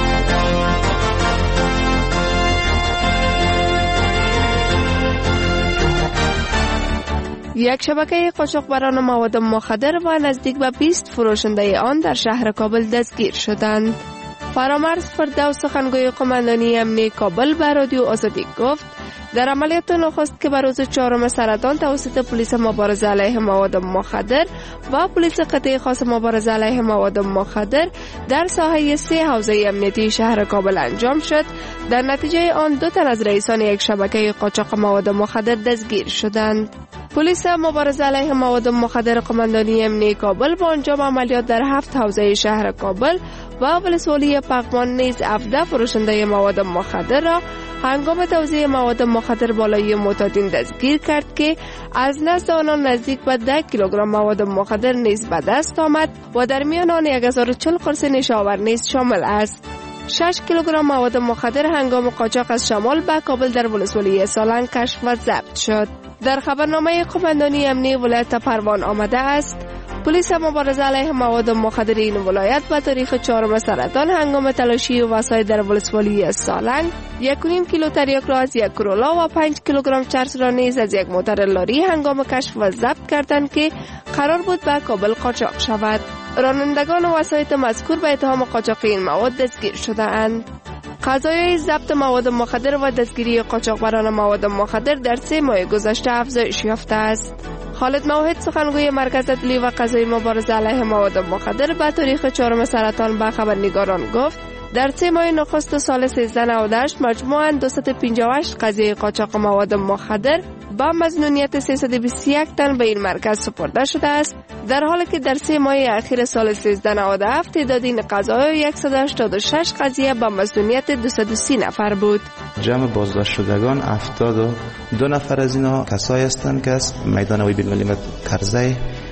یک شبکه قاچاقبران مواد مخدر و نزدیک به بیست فروشنده آن در شهر کابل دستگیر شدند. فرامرز فردوس سخنگوی قماندانی امنیتی کابل به رادیو آزادی گفت در عملیات نخست که به روز چهارم سرطان توسط پلیس مبارزه علیه مواد مخدر و پلیس قطعه خاص مبارزه علیه مواد مخدر در ساحه سه حوزه امنیتی شهر کابل انجام شد، در نتیجه آن دو تن از رئیسان یک شبکه قاچاق مواد مخدر دستگیر شدند. پلیس مبارزه علیه مواد مخدر قماندانی امنیتی کابل با انجام عملیات در هفت حوزه شهر کابل و ولسوالی پغمان نیز هفده فروشنده مواد مخدر را هنگام توزیع مواد مخدر بالایی معتادین دستگیر کرد که از نزد آنان نزدیک به ده کیلوگرم مواد مخدر نیز به دست آمد و در میان آن هزار و چهل قرص نشاور نیز شامل است. شش کیلوگرم مواد مخدر هنگام قاچاق از شمال به کابل در ولسوالی سالنگ کشف و ضبط شد. در خبرنامه قماندانی امنیتی ولایت پروان آمده است پلیس مبارزه علیه مواد مخدر این ولایت به تاریخ چهارم سرطان هنگام تلاشی وسایل در ولسوالی سالنگ یک و نیم کیلو تریاک را از یک کرولا و پنج کیلوگرم چرس را نیز از یک موتر لاری هنگام کشف و ضبط کردند که قرار بود به کابل قاچاق شود. رانندگان و وسایط مذکور به اتهام قاچاق این مواد دستگیر شده‌اند. قضایای ضبط مواد مخدر و دستگیری قاچاقبران مواد مخدر در سه ماه گذشته افزایش یافته است. خالد موحد سخنگوی مرکز عدلی و قضایی مبارزه علیه مواد مخدر به تاریخ چهارم سرطان به خبرنگاران گفت در سه ماه نخست سال سیزده نود و هشت مجموعاً دویست و پنجاه و هشت قضیه قاچاق مواد مخدر با مظنونیت سیصد و بیست و یک تن به این مرکز سپرده شده است، در حالی که در سه ماه اخیر سال سیزده نود و هفت تعداد این قضایا صد و هشتاد و شش قضیه با مظنونیت دویست و سی نفر بود. جمع بازداشت شدگان هفتاد و دو نفر از اینا کسایی هستند که از میدان بین المللی کرزی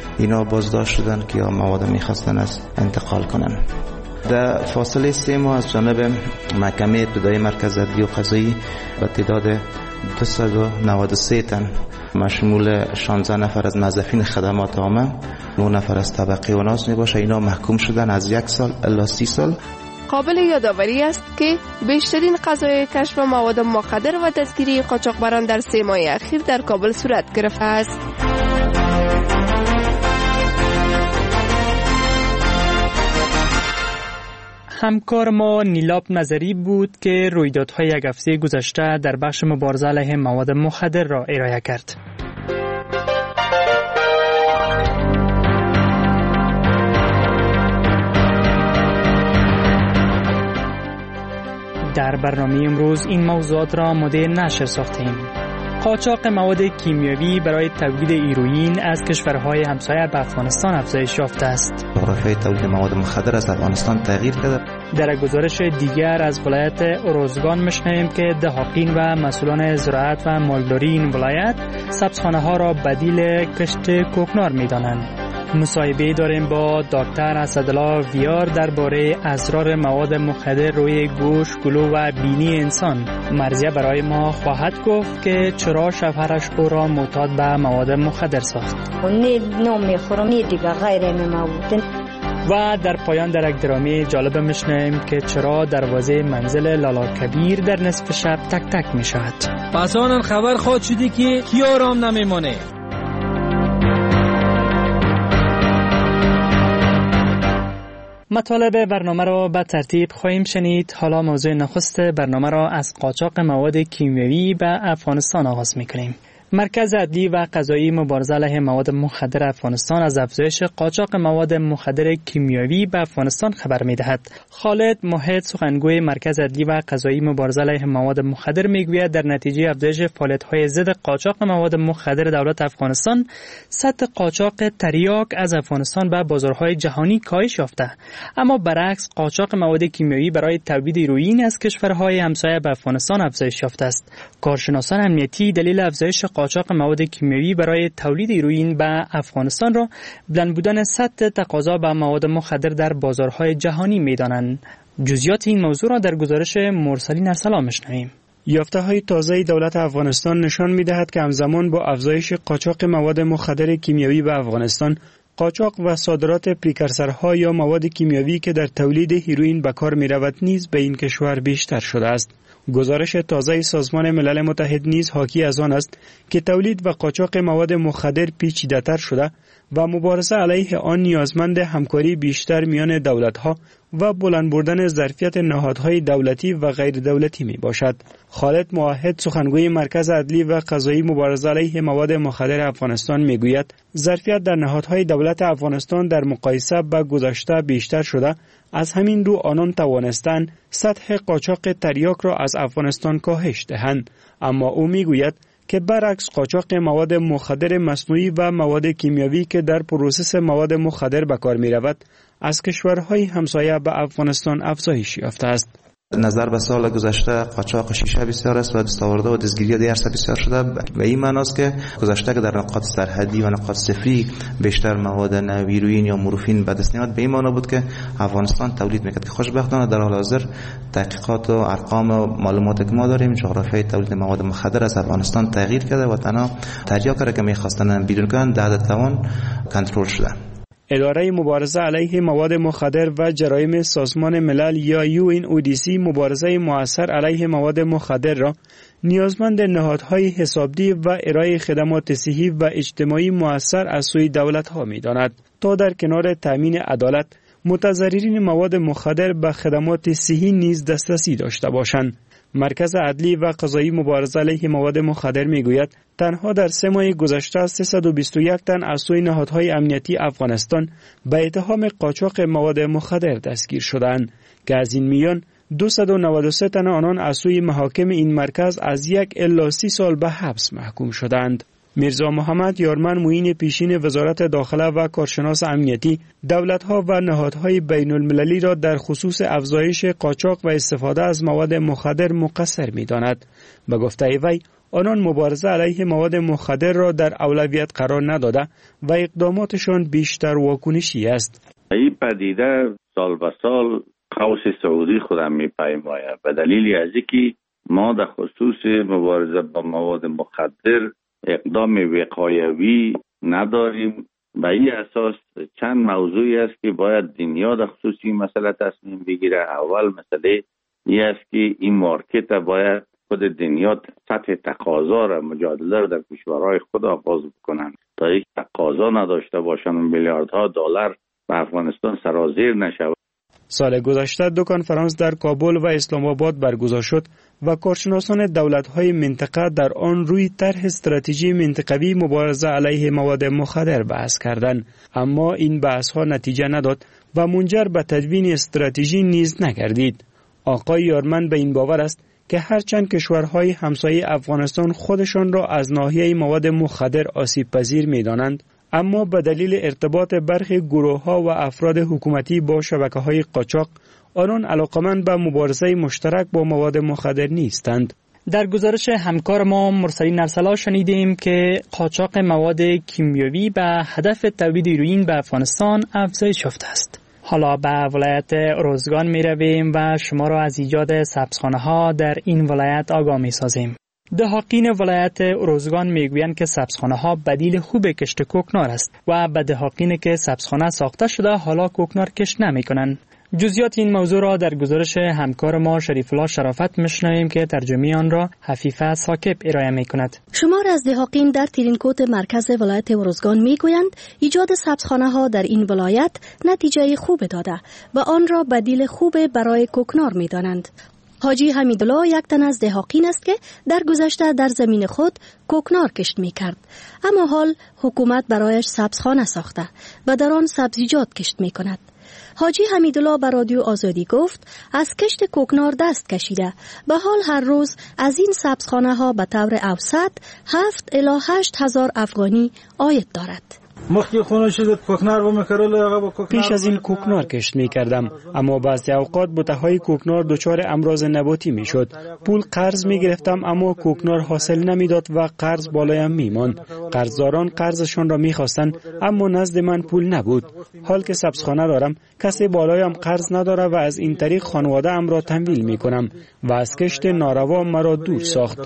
اینا بازداشت شدن که یا مواد میخواستن از انتقال کنن. در فاصله سه ماه از جانب محکمه ابتدایی مرکز عدلی و قضایی به تعداد دویست و نود و سه تن مشمول شانزده نفر از موظفین خدمات عامه، نه نفر از طبقه و ناز می باشه، اینا محکوم شدن از یک سال الی سی سال. قابل یادآوری است که بیشترین قضایای کشف مواد مخدر و دستگیری قاچاقبران در سه ماه اخیر در کابل صورت گرفته است. همکار ما نیلاب نظری بود که رویدادهای یک هفته گذشته در بخش مبارزه علیه مواد مخدر را ارائه کرد. در برنامه امروز این موضوعات را آماده نشر ساختیم. قاچاق مواد کیمیاوی برای تولید هیروئین از کشورهای همسایه به افغانستان افزایش یافته است. جغرافیای تولید مواد مخدر از افغانستان تغییر کرده. در گزارش دیگر از ولایت اروزگان می‌شنویم که دهاقین و مسئولان زراعت و مالداری این ولایت سبزخانه ها را بدیل کشت کوکنار می‌دانند. مصاحبه داریم با دکتر اسدالله ویار درباره اسرار مواد مخدر روی گوش، گلو و بینی انسان. مرضیه برای ما خواهد گفت که چرا شوهرش او را معتاد به مواد مخدر ساخت. نه نمیخورم، نه دیگه غیر مواد. و در پایان در یک درامه جالب میشنویم که چرا دروازه منزل لالا کبیر در نصف شب تک تک می شود. پس آنان خبر خواهد شدی که کی آرام نمیمانه. مطالب برنامه را به ترتیب خواهیم شنید. حالا موضوع نخست برنامه را از قاچاق مواد کیمیاوی به افغانستان آغاز می‌کنیم. مرکز عدلی و قضایی مبارزه علیه مواد مخدر افغانستان از افزایش قاچاق مواد مخدر کیمیاوی به افغانستان خبر می‌دهد. خالد موحد سخنگوی مرکز عدلی و قضایی مبارزه علیه مواد مخدر می‌گوید در نتیجه افزایش فعالیت‌های ضد قاچاق مواد مخدر دولت افغانستان، سطح قاچاق تریاک از افغانستان به بازارهای جهانی کاهش یافته، اما برعکس قاچاق مواد کیمیاوی برای تولید هیروئین از کشورهای همسایه به افغانستان افزایش یافته است. کارشناسان امنیتی دلیل افزایش قاچاق مواد کیمیاوی برای تولید هیروئین به افغانستان را بلند بودن سطح تقاضا به مواد مخدر در بازارهای جهانی می‌دانند. جزئیات این موضوع را در گزارش مرسلین ارسلان می‌شنویم. یافته‌های تازه دولت افغانستان نشان می‌دهد که همزمان با افزایش قاچاق مواد مخدر کیمیاوی به افغانستان، قاچاق و صادرات پریکورسورها یا مواد کیمیاوی که در تولید هیروئین به کار می‌رود نیز به این کشور بیشتر شده است. گزارش تازه سازمان ملل متحد نیز حاکی از آن است که تولید و قاچاق مواد مخدر پیچیده‌تر شده و مبارزه علیه آن نیازمند همکاری بیشتر میان دولت‌ها و بلند بردن ظرفیت نهادهای دولتی و غیر دولتی می باشد. خالد موحد سخنگوی مرکز عدلی و قضایی مبارزه علیه مواد مخدر افغانستان می گوید ظرفیت در نهادهای دولت افغانستان در مقایسه با گذشته بیشتر شده، از همین رو آنان توانستند سطح قاچاق تریاک را از افغانستان کاهش دهند. اما او می گوید که برعکس قاچاق مواد مخدر مصنوعی و مواد کیمیاوی که در پروسس مواد مخدر به کار می رود از کشورهای همسایه به افغانستان افزایش یافته است. نظر به سال گذشته قاچاق شیشه بسیار است و دستاورده و دستگیری دیگر بسیار شده و این معنی است که گذشته که در نقاط سرحدی و نقاط صفری بیشتر مواد هیروئین یا مورفین به دست میاد، به این معنی بود که افغانستان تولید میکرد که خوشبختانه در حال حاضر تحقیقات و ارقام و معلوماتی که ما داریم جغرافیای تولید مواد مخدر از افغانستان تغییر کرده و تنها تریاک را که میخواستن بیرون کنن در توان کنترل شده. اداره مبارزه علیه مواد مخدر و جرایم سازمان ملل یا یو این او دی سی مبارزه مؤثر علیه مواد مخدر را نیازمند نهادهای حسابدهی و ارائه خدمات صحی و اجتماعی مؤثر از سوی دولت‌ها می‌داند تا در کنار تامین عدالت متضررین مواد مخدر به خدمات صحی نیز دسترسی داشته باشند. مرکز عدلی و قضایی مبارزه علیه مواد مخدر میگوید تنها در سه ماه گذشته سیصد و بیست و یک تن از سوی نهادهای امنیتی افغانستان به اتهام قاچاق مواد مخدر دستگیر شدند که از این میان دویست و نود و سه تن آنان از سوی محاکم این مرکز از یک الی سی سال به حبس محکوم شدند. میرزا محمد یارمن معین پیشین وزارت داخله و کارشناس امنیتی دولت‌ها و نهادهای بین المللی را در خصوص افزایش قاچاق و استفاده از مواد مخدر مقصر می‌داند. به گفته وی آنان مبارزه علیه مواد مخدر را در اولویت قرار نداده و اقداماتشان بیشتر واکنشی است. این پدیده سال به سال قوس سعودی خودم میپیماید به دلیل از اینکه ما در خصوص مبارزه با مواد مخدر اقدام وقایوی نداریم. به این اساس چند موضوعی است که باید دنیا در خصوص این مسئله تصمیم بگیره. اول مسئله این است که این مارکت باید خود دنیا سطح تقاضا را مجادله را در کشورهای خود آغاز بکنند تا یک تقاضا نداشته باشند و میلیاردها دلار به افغانستان سرازیر نشود. سال گذشته دو کنفرانس در کابل و اسلام آباد برگزار شد و کارشناسان دولت‌های منطقه در آن روی طرح استراتژی منطقوی مبارزه علیه مواد مخدر بحث کردند، اما این بحث‌ها نتیجه نداد و منجر به تدوین استراتژی نیز نگردید. آقای یارمند به این باور است که هرچند کشورهای همسایه افغانستان خودشان را از ناحیه مواد مخدر آسیب پذیر می‌دانند، اما به دلیل ارتباط برخی گروه‌ها و افراد حکومتی با شبکه‌های قاچاق، آنان علاقمند به مبارزه مشترک با مواد مخدر نیستند. در گزارش همکار ما مرسلین ارسلا شنیدیم که قاچاق مواد کیمیاوی به هدف تولید هیروئین به افغانستان افزایش یافته است. حالا به ولایت اروزگان می رویم و شما را از ایجاد سبزخانه ها در این ولایت آگاه می سازیم. دهاقین ولایت اروزگان میگویند که سبزخانه ها بدیل خوب کشت کوکنار است و به دهاقین که سبزخانه ساخته شده حالا کوکنار کشت نمی کنند. جزئیات این موضوع را در گزارش همکار ما شریف الله شرافت میشنویم که ترجمه آن را حفیفه ساکب ارائه می کند. شمار از دهاقین در ترینکوت مرکز ولایت اروزگان میگویند ایجاد سبزخانه ها در این ولایت نتیجه خوب داده و آن را بدیل خوب برای کوکنار می دانند. حاجی حمیدالله یک تن از دهاقین است که در گذشته در زمین خود کوکنار کشت می کرد، اما حال حکومت برایش سبزخانه ساخته و در آن سبزیجات کشت می کند. حاجی حمیدالله به رادیو آزادی گفت از کشت کوکنار دست کشیده و حال هر روز از این سبزخانه ها به طور اوسط هفت الی هشت هزار افغانی عاید دارد. پیش از این کوکنار کشت می کردم، اما بعضی اوقات بوته‌های کوکنار دچار امراض نباتی می شد. پول قرض می گرفتم اما کوکنار حاصل نمی داد و قرض بالایم می ماند. قرضداران قرضشان را می خواستند اما نزد من پول نبود. حال که سبزخانه دارم کسی بالایم قرض نداره و از این طریق خانواده ام را تمویل می کنم و از کشت ناروا مرا دور ساخت.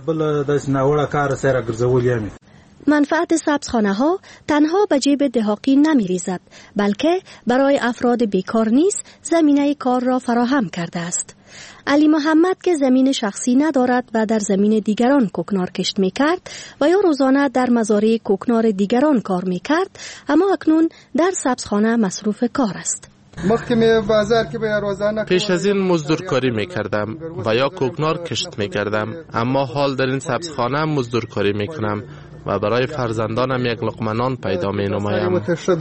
منفعت سبزخانه ها تنها به جیب دهاقین نمی ریزد، بلکه برای افراد بیکار نیز زمینه کار را فراهم کرده است. علی محمد که زمین شخصی ندارد و در زمین دیگران کوکنار کشت می کرد و یا روزانه در مزارع کوکنار دیگران کار می کرد، اما اکنون در سبزخانه مصروف کار است. پیش از این مزدورکاری می کردم و یا کوکنار کشت می کردم، اما حال در این سبزخانه مزدورکاری می کنم و برای فرزندانم یک لقمه نان پیدا می نمایم.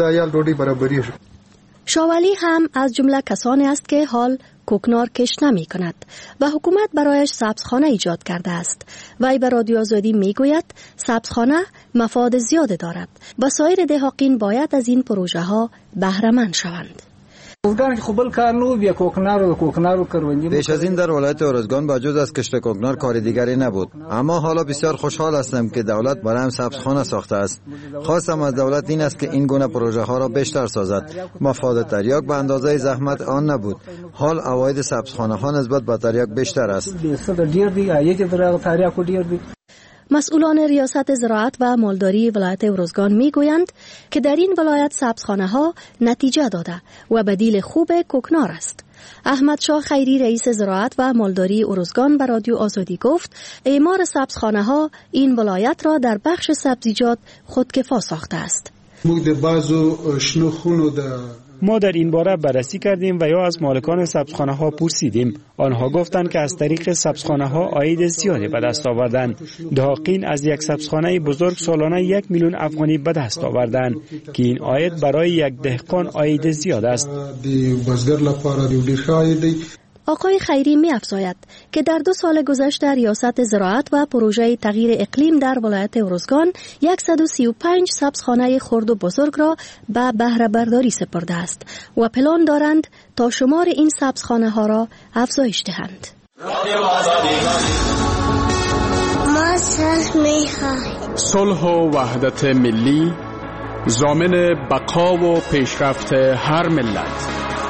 شاولی هم از جمله کسانی است که حال کوکنار کشت نمی کند و حکومت برایش سبزخانه ایجاد کرده است. وی به رادیو آزادی می گوید سبزخانه مفاد زیاد دارد و سایر دهاقین باید از این پروژه ها بهره مند شوند. پیش از این در ولایت اروزگان با جز از کشت کوکنار کار دیگری نبود، اما حالا بسیار خوشحال هستم که دولت برایم سبزخانه ساخته است. خواستم از دولت این است که این گونه پروژه ها را بیشتر سازد. مفاد تریاک به اندازه زحمت آن نبود. حال عواید سبزخانه ها نسبت به تریاک بیشتر است. مسئولان ریاست زراعت و مالداری ولایت اروزگان می گویند که در این ولایت سبزخانه ها نتیجه داده و بدیل خوب کوکنار است. احمد شاه خیری رئیس زراعت و مالداری اروزگان به رادیو آزادی گفت اعمار سبزخانه ها این ولایت را در بخش سبزیجات خودکفا ساخته است. ما در این باره بررسی کردیم و یا از مالکان سبزخانه ها پرسیدیم. آنها گفتند که از طریق سبزخانه ها عاید زیادی به دست آوردند. دهاقین از یک سبزخانه بزرگ سالانه یک میلیون افغانی به دست آوردند که این عاید برای یک دهقان عاید زیاد است. آقای خیری می افزاید که در دو سال گذشته ریاست زراعت و پروژه تغییر اقلیم در ولایت اروزگان صد و سی و پنج سبزخانه خرد و بزرگ را به بهره برداری سپرده است و پلان دارند تا شمار این سبزخانه ها را افزایش دهند. ما صلح میخواد. صلح و وحدت ملی ضامن بقا و پیشرفت هر ملت.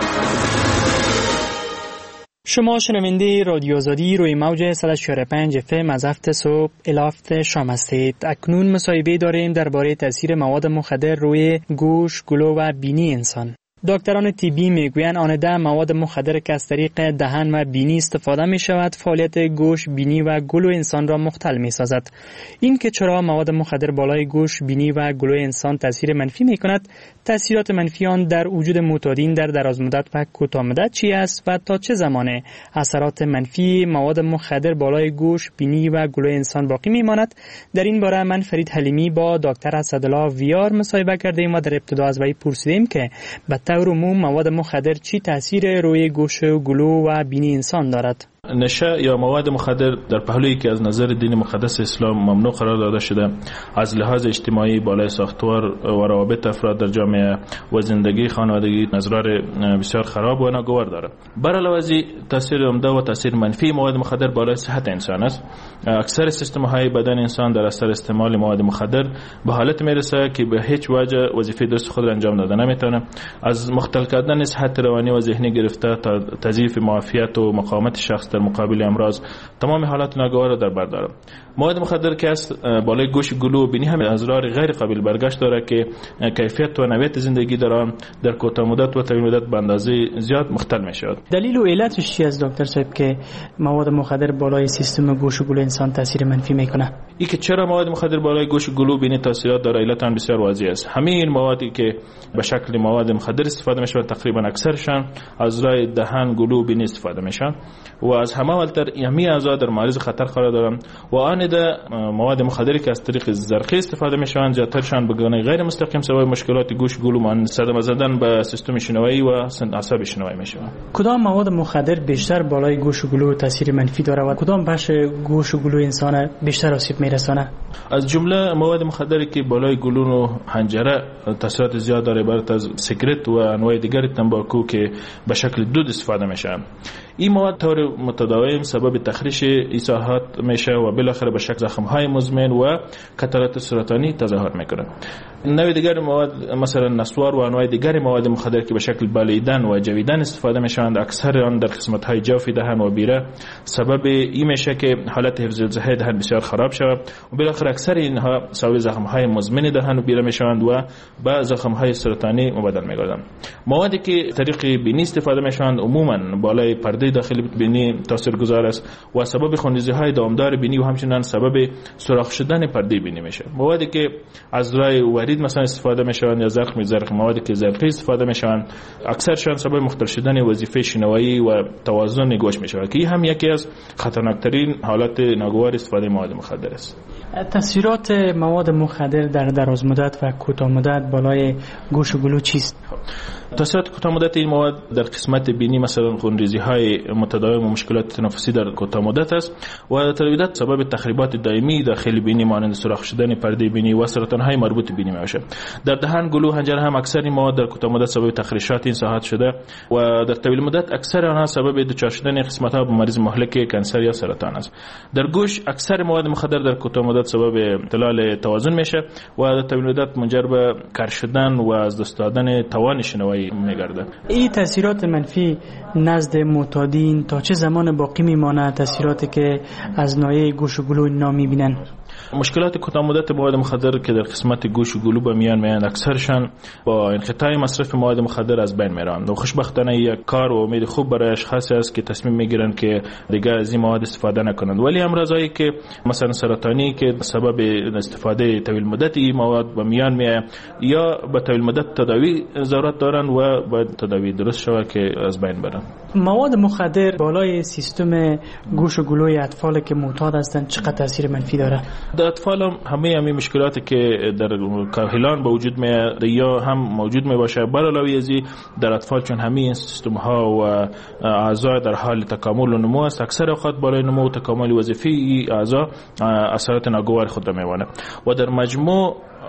شما شنونده رادیو آزادی روی موج صد و چهار و پنج اف ام از هفت صبح الی هفت شام هستید. اکنون مصاحبه داریم درباره تاثیر مواد مخدر روی گوش، گلو و بینی انسان. دکتران طبی میگویند آن ده مواد مخدر که از طریق دهن و بینی استفاده می شود فعالیت گوش، بینی و گلو انسان را مختل می سازد. این که چرا مواد مخدر بالای گوش، بینی و گلو انسان تاثیر منفی می کند، تاثیرات منفی آن در وجود معتادین در دراز مدت و کوتاه مدت چی است و تا چه زمانه اثرات منفی مواد مخدر بالای گوش، بینی و گلو انسان باقی می ماند، در این باره من فرید حلیمی با دکتر اسدالله ویار مصاحبه کردیم و در ابتدا از وی پرسیدیم که به طور عموم مواد مخدر چی تاثیر روی گوش و گلو و بینی انسان دارد؟ نشه یا مواد مخدر در پهلویی که از نظر دین مقدس اسلام ممنوع قرار داده شده، از لحاظ اجتماعی بالای ساختار و روابط افراد در جامعه و زندگی خانوادگی نظر بسیار خراب و ناگوار دارد. بر علاوه از تاثیر عمده و تاثیر منفی مواد مخدر بالای صحت انسان است. اکثر سیستم های بدن انسان در اثر استعمال مواد مخدر به حالت میرسه که به هیچ وجه وظیفه درست خود را انجام داده نمیتونه، از مختل کردن صحت روانی و ذهنی گرفته تا تضعیف معافیت و مقاومت شخص در مقابل امراض، تمام حالات ناگوار را در بر دارد. مواد مخدر که است بالای گوش، گلو و بینی هم اضرار غیر قابل برگشت دارد که کیفیت و نوعیت زندگی در آن در کوتاه مدت و طویل مدت به اندازه زیاد مختل می شود. دلیل و علتش چی است دکتر صاحب که مواد مخدر بالای سیستم گوش و گلو انسان تاثیر منفی میکنه؟ این که چرا مواد مخدر بالای گوش و گلو و بینی تاثیرات داره، علت آن بسیار واضح است. همه این موادی که به شکل مواد مخدر استفاده می شود تقریبا اکثرشان از راه دهن، گلو و بینی استفاده میشن و از همه اولتر همه اعضا در معرض خطر قرار دارند و آن ده مواد مخدری که از طریق زرقی استفاده میشن زیادترشان به گونه غیر مستقیم سبب مشکلات گوش، گلو، مانند صدمه زدن به سیستم شنوایی و اعصاب شنوایی میشوند. کدام مواد مخدر بیشتر بالای گوش و گلو تاثیر منفی داره و کدام بخش گوش و گلو انسان بیشتر آسیب میرسانه؟ از جمله مواد مخدری که بالای گلو و حنجره تاثیرات زیاد داره عبارت از سیگرت و انواع دیگر تنباکو که به شکل دود استفاده میشن. این مواد طور متداوم سبب تخریش ایساحات میشه و بالاخره به شکل زخم‌های مزمن و کتلات سرطانی تظاهر میکنه. نوع دیگر مواد مثلا نسوار و انواع دیگر مواد مخدر که به شکل بلعیدن و جویدن استفاده میشوند، اکثر آن در قسمت‌های جوف دهن و بیره، سبب این میشه که حالت حفظ الصحه دهن بسیار خراب شود و بالاخره اکثر اینها سبب زخم‌های مزمن دهن و بیره میشوند و به زخم‌های سرطانی مبدل میگردند. موادی که طریق بینی استفاده میشوند عموما بالای پرده داخلی بینی تاثیرگذار است و سبب خونریزی‌های دامدار بینی و همچنین سبب سوراخ شدن پرده بینی میشه. موادی که از راه ورید مثلا استفاده میشوند یا زرق می زرق موادی که زرقی استفاده میشوند اکثرشان سبب مختل شدن وظیفه شنوایی و توازن گوش میشود که هم یکی از خطرناکترین حالات ناگوار استفاده مواد مخدر است. تاثیرات مواد مخدر در دراز مدت و کوتاه مدت بالای گوش و گلو چیست؟ تاثیرات کوتاه مدت این مواد در قسمت بینی مثلا خونریزی‌های متداوم و مشکلات تنفسی در کوتاه مدت است و در طول مدت سبب تخریبات دائمی داخل بینی مانند سوراخ شدن پرده بینی و سرطان‌های مربوط به بینی میشه. در دهن، گلو، حنجره هم اکثر این مواد در کوتاه مدت سبب تخریشات این ساحات شده و در طول مدت اکثر آنها سبب دچار شدن قسمت‌ها به مریض مهلک کانسر یا سرطان است. در گوش اکثر مواد مخدر در کوتاه مدت سبب اختلال توازن میشه و در طول مدت منجر به کر شدن و از دست دادن توان شنوایی میگرده. این تاثیرات منفی نزد معتادین تا چه زمان باقی میمانه؟ تاثیراتی که از ناحیه گوش و گلو اینا میبینن؟ مشکلات کوتاه مدت مواد مخدر که در قسمت گوش و گلو به میان میان اکثرشان با انقطاع مصرف مواد مخدر از بین میرن و خوشبختانه یک کار و امید خوب برای اشخاصی است که تصمیم میگیرن که دیگه از این مواد استفاده نکنند. ولی امراضایی که مثلا سرطانی که سبب استفاده طویل مدت این مواد به میان میاد یا به طویل مدت تداوی ضرورت دارن و باید تداوی درست شود که از بین برن. مواد مخدر بالای سیستم گوش و گلوی اطفال که معتاد هستند چقدر تاثیر منفی داره؟ در اطفال هم همه همه مشکلاتی که در کاهلان به وجود میاد یا هم موجود می باشه، بر علاوه از در اطفال چون همه این سیستم ها و اعضا در حال تکامل و نمو است، اکثر اوقات بالای نمو و تکامل وظیفی اعضا اثرات ناگوار خود را میوانه و در مجموع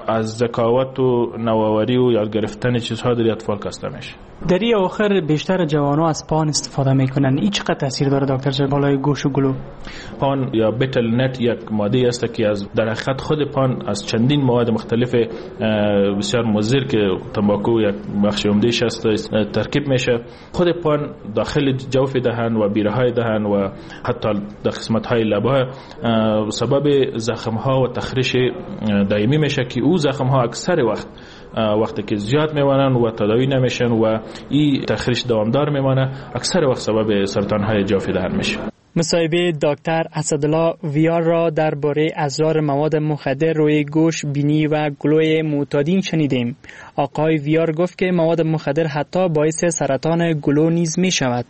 از ذکاوت و نوآوری و یاد گرفتن چیزها در اطفال کاسته میشه. در این آخر بیشتر جوانان از پان استفاده میکنن. این چقدر تاثیر داره دکتر جان بالای گوش و گلو؟ پان یا بتل نت یک ماده است که از در حقیقت خود پان از چندین مواد مختلف بسیار مضر که تنباکو یک بخش عمده‌اش است ترکیب میشه. خود پان داخل جوف دهن و بیره های دهن و حتی در قسمت های لبه سبب زخم ها و تخریش دائمی میشه که او زخم ها اکثر وقت وقتی که زیاد میمانن و تداوی نمیشن و این تخریش دوامدار میمانه اکثر وقت سبب سرطان های جوف دهن میشه. مصاحبه دکتر اسدالله ویار را درباره اضرار مواد مخدر روی گوش، بینی و گلوی معتادین شنیدیم. آقای ویار گفت که مواد مخدر حتی باعث سرطان گلو نیز می شود.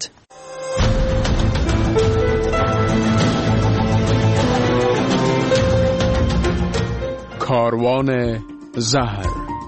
کاروان زهر.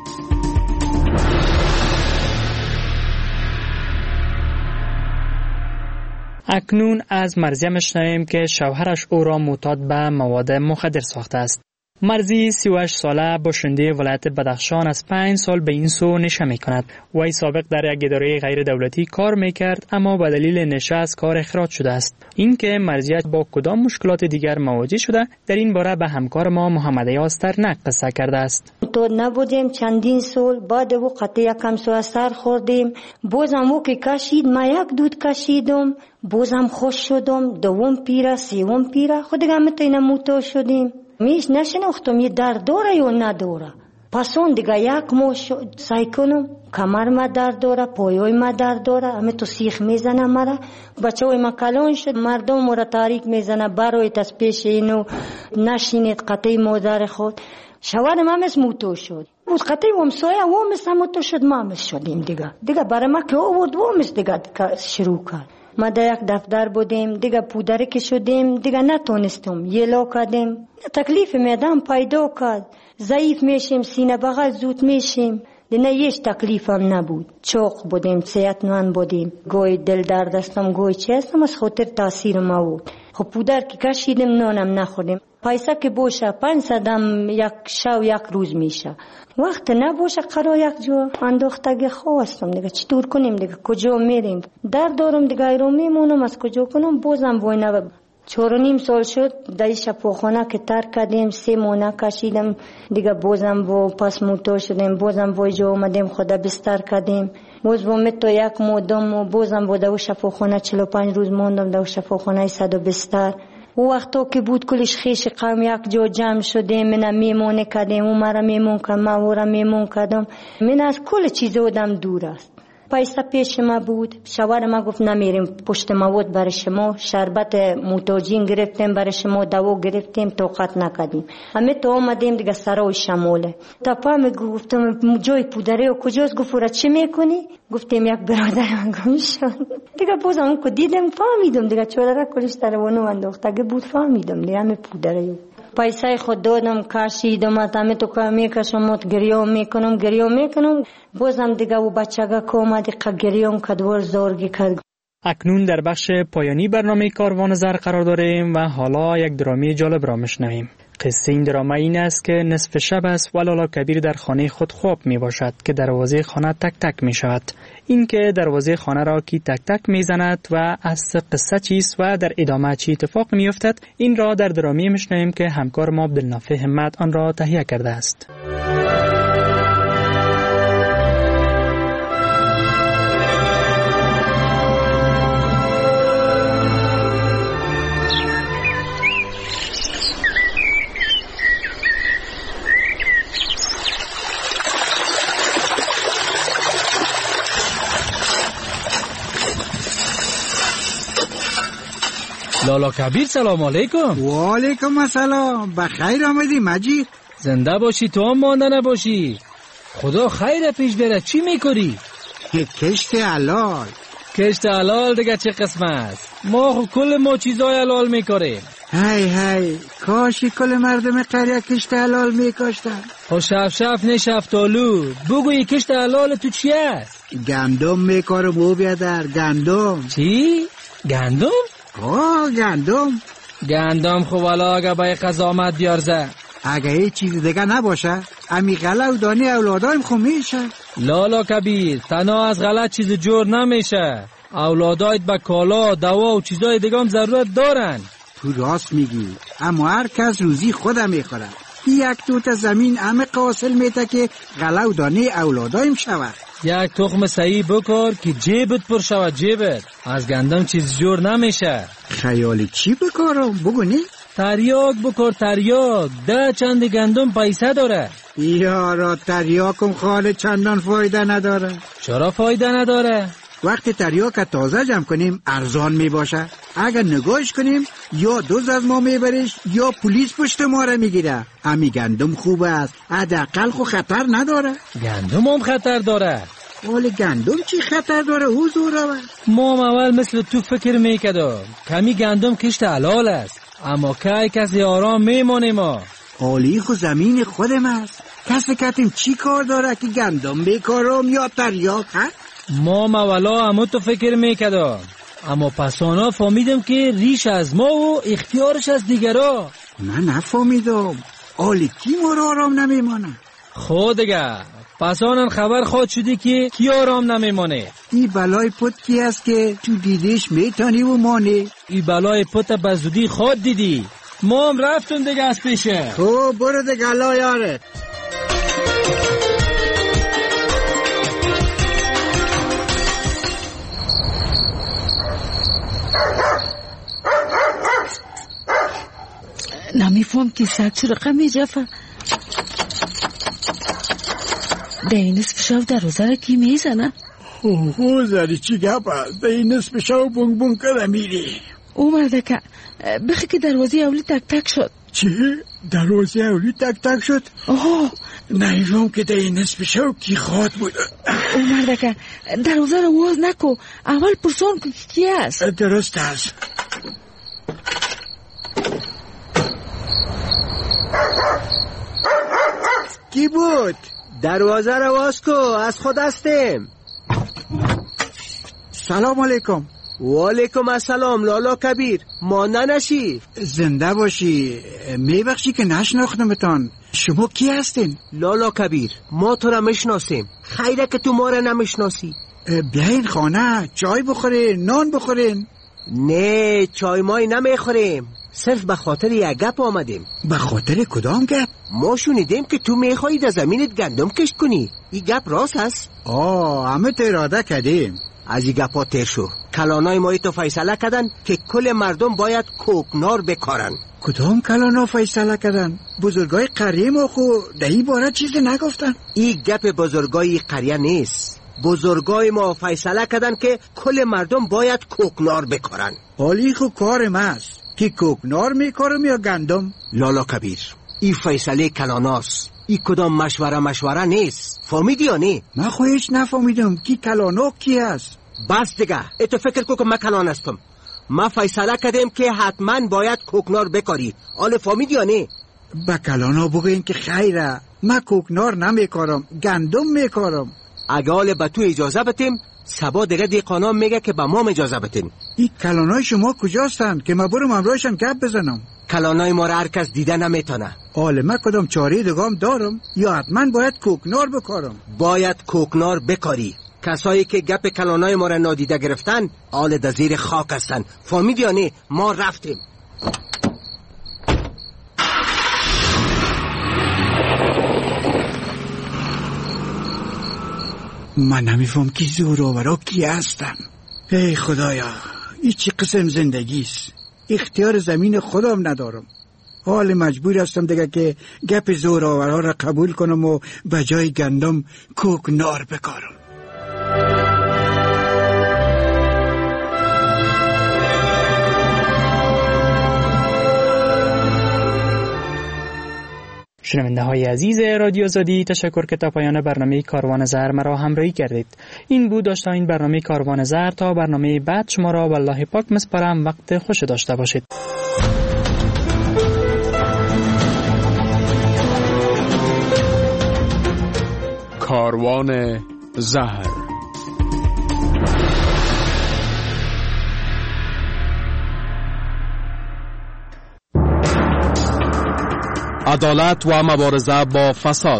اکنون از مرضیه میشنویم که شوهرش او را معتاد به مواد مخدر ساخته است. مرضی سی و هشت ساله باشنده ولایت بدخشان از پنج سال به این سو نشه می کند. وی سابق در یک اداره غیر دولتی کار می کرد اما به دلیل نشه از کار اخراج شده است. اینکه مرضیه با کدام مشکلات دیگر مواجه شده در این باره به همکار ما محمد یاسترنک قصه کرده است. تو نبودیم چندین سال بعد او قطع یکم سو اثر خوردیم. بازم او که کشید ما یک دود کشیدم بازم خوش شدم. دوم پیره سوم پیره خود دیگه متین موتو شدیم. میش نشناختم یه درد داره یا نداره. پس اون دیگه یک ماه سعی کنم کمر ما درد داره پایوی ما درد داره همه تو سیخ میزنه مرا. بچه های ما کلان شد مردم مرا تاریک میزنه برایت از پیش اینو نشینید قطعی مادر خود. شوهرم هم از موتو شد. بود قطعی ومسایه ومس موتو شد ما همس شدیم دیگه. دیگه برای ما که آورد ومس دیگه شروع کرد. ما در یک دفتر بودیم دیگه پودره که شدیم دیگه نتونستم یه لا کردیم. تکلیف میدم پیدا کرد. ضعیف میشیم سینه بغل زود میشیم. دیگه هیچ تکلیف هم نبود. چوق بودیم صحتمند بودیم. گوی دل درد هستم گوی چی هستم از خاطر تاثیر ما بود. خب پودر که کشیدیم نانم نخوردیم. پیسه که باشه پنج صدم یک شو یک روز میشه. وقت نباشه قرار یک جا انداختگی خواستم دیگه چطور کنیم دیگه کجا میریم در دارم دیگه ایرو میمونم از کجا کنم بازم وای نبا. چهار و نیم سال شد در شفاخانه که ترک کردیم سه مونه کشیدم دیگه بازم و پس موتور شدیم بازم وای جا اومدیم خدا بستر کردیم باز با متو یک مودم و بازم با در شفاخانه چهل و پنج روز موندم در شفاخانه صد و بستر. او وقتا که بود کلش خیش قوم یک جا جمع شده من میمونه کردیم او مرا میمون کردم من او را میمون کردم من از کل چیز آدم دور است. پیسه پیش ما بود شوهر ما گفت نمیریم پشت مواد برای شما شربت موتاجین گرفتیم برای شما دوا گرفتیم طاقت نکردیم همه تو آمدیم دیگه سرای شماله تا پا گفتم جای پودره و کجاست گفت را چی میکنی گفتیم یک برادر من گم شد دیگه بازم اون که دیدم فهمیدم دیگه چوره را کلش تروانو انداختگی بود فهمیدم دیگه همه پودره پیسه خود دادم کشیدم همه تو که میکشم گریه میکنم گریه میکنم بازم دیگه و بچگه که اومدی که گریه کدور زارگی کرد. اکنون در بخش پایانی برنامه کاروان زر قرار داریم و حالا یک درامی جالب را میشنویم. قصه این دراما این است که نصف شب است و لالا کبیر در خانه خود خواب می باشد که دروازه خانه تک تک می شود. این که دروازه خانه را کی تک تک می زند و اصل قصه چیست و در ادامه چی اتفاق می افتد این را در درامی میشنویم که همکار ما عبدالنافع همت آن را تهیه کرده است. لالا کبیر سلام علیکم. و علیکم السلام. بخیر آمدی مجید. زنده باشی تو هم مانده نباشی. خدا خیر پیش بره. چی میکنی؟ کشت حلال. کشت حلال دیگه چه قسم است؟ ما خو کل ما چیزای حلال میکنیم. هی هی کاشی کل مردم قریه کشت حلال میکاشتن. خو شف شف نه شفتالو بگوی کشت حلال تو چی است؟ گندم میکارم او بیادر گندم. چی؟ گندم؟ آه گندم. گندم خو والا اگه بای قضامت بیارزه اگه هیچ چیز دیگه نباشه امی غله و دانه اولادایم خو میشه. لالا کبیر، تنها از غله چیز جور نمیشه. اولادایت به کالا، دوا و چیزای دیگه هم ضرورت دارن. تو راست میگی، اما هر کس روزی خودم میخوره. یک توت زمین همه قاصل میته که غله و دانه اولادایم شود. یک تخم صحیح بکار که جیبت پر شود. جیبت از گندم چیز جور نمیشه. خیال چی بکارم بگو نی؟ تریاک بکار. تریاک ده چند گندم پیسه داره. یارا تریاکم خاله چندان فایده نداره. چرا فایده نداره؟ وقتی تریاک تازه جمع کنیم ارزان می باشه. اگر نگاهش کنیم یا دوز از ما میبریش یا پلیس پشت ما را میگیره. امی گندم خوب است، حداقل خو خطر نداره. گندم هم خطر داره. ولی گندم چی خطر داره حضور؟ ما اول مثل تو فکر میکردم کمی گندم کشت حلال است، اما که کسی آرام میمونه. ما حالی خو زمین خودم است. کسی کتیم چی کار داره که گندم بیکارم یا تریاک هست؟ ما مولا همو تو فکر میکردم، اما پسانا فهمیدم که ریش از ما و اختیارش از دیگرا. من نفهمیدم. حالی کی ما را آرام نمیمانه؟ خود دیگه پسانن خبر خود شدی که کی آرام نمیمانه. ای بلای پت کی است که تو دیدیش میتانی و مانه؟ ای بلای پت بزودی خود دیدی. ما هم رفتم دیگه از پیشه. خب برو دیگه الله یارت. نمیفهم که سگ چرا قمی جفه ده این نصف شو در روزه را کی میزنه؟ اوه زری چی گپ است؟ ده این نصف شو بونگ بونگ کده میری. او مرده که بخی که دروازه اولی تک تک شد. چی؟ دروازه اولی تک تک شد؟ آه نمیفهم که ده این نصف شو کی خواد بود. او مرده که دروازه را واز نکو، اول پرسون که کی است. درست است. کی بود؟ دروازه رو باز کو، از خود هستیم. سلام علیکم. و علیکم السلام لالا کبیر، مانده نشی. زنده باشی. میبخشی که نشناختمتان. شما کی هستین؟ لالا کبیر، ما تو را میشناسیم. خیره که تو ما را نمیشناسی. بیاین خانه چای بخورین، نان بخورین. نه چای مای نمیخوریم، صرف به خاطر یک گپ آمدیم. به خاطر کدام گپ؟ ما شنیدیم که تو میخوایی در زمینت گندم کشت کنی. این گپ راست هست؟ آه همه اراده کردیم. از این گپا تیر شو. کلانای ما تو فیصله کردن که کل مردم باید کوکنار بکارن. کدام کلانا فیصله کردن؟ بزرگای قریه ما خو در این باره چیزی نگفتن. این گپ بزرگای قریه نیست. بزرگای ما فیصله کردن که کل مردم باید کوکنار بکارن. حالی خو کارم است که کوکنار میکارم یا گندم؟ لالا کبیر، این فیصله کلاناست. این کدام مشوره مشوره نیست. فهمیدی یا نه؟ من خو هیچ نفهمیدم کی کلانا کی است. بس دیگه اتو فکر کو که من کلان هستم. ما فیصله کردیم که حتما باید کوکنار بکاری. آله فهمیدی یا نه؟ با کلانا بگوین که خیره، من کوکنار نمیکارم، گندم میکارم. اگه حال به تو اجازه بتیم، سبا دیگه دیقانا میگه که به ما اجازه بتین. این کلانای شما کجاستن که ما برم امروشن گپ بزنم؟ کلانای ما را هر کس دیده نمیتونه. آله من کدام چاره دیگام دارم یا حتما باید کوکنار بکارم؟ باید کوکنار بکاری. کسایی که گپ کلانای ما را نادیده گرفتن آله در زیر خاک هستن. فهمیدی یا نه؟ ما رفتیم. من نمیفهم کی زورآورا کی هستن. ای خدایا، این چی قسم زندگیست؟ اختیار زمین خودم ندارم. حال مجبور هستم دیگه که گپ زورآورا را قبول کنم و به جای گندم کوکنار بکارم. شنونده های عزیز رادیو آزادی، تشکر که تا پایان برنامه کاروان زر مرا همراهی کردید. این بود داشته این برنامه کاروان زر. تا برنامه بعد شما را والله پاک مسپارم. وقت خوش داشته باشید. کاروان زر. عدالت و مبارزه با فساد.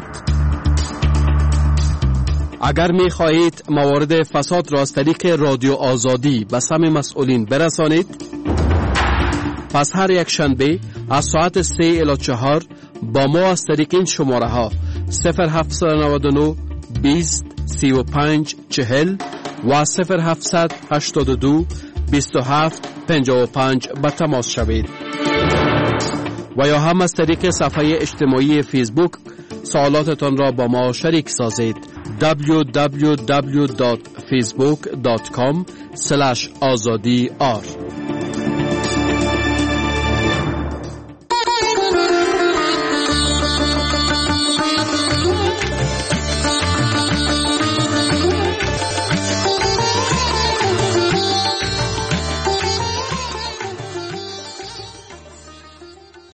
اگر می خواهید موارد فساد را از طریق رادیو آزادی به سم مسئولین برسانید، پس هر یک شنبه از ساعت سه الی چهار با ما از طریق این شماره ها صفر هفت نه نه بیست سی و پنج چهل و صفر هفت هشت دو بیست و هفت پنجاه و پنج به تماس شوید و یا هم از طریق صفحه اجتماعی فیسبوک سوالاتتان را با ما شریک سازید. دبلیو دبلیو دبلیو دات فیسبوک دات کام اسلش آزادی آر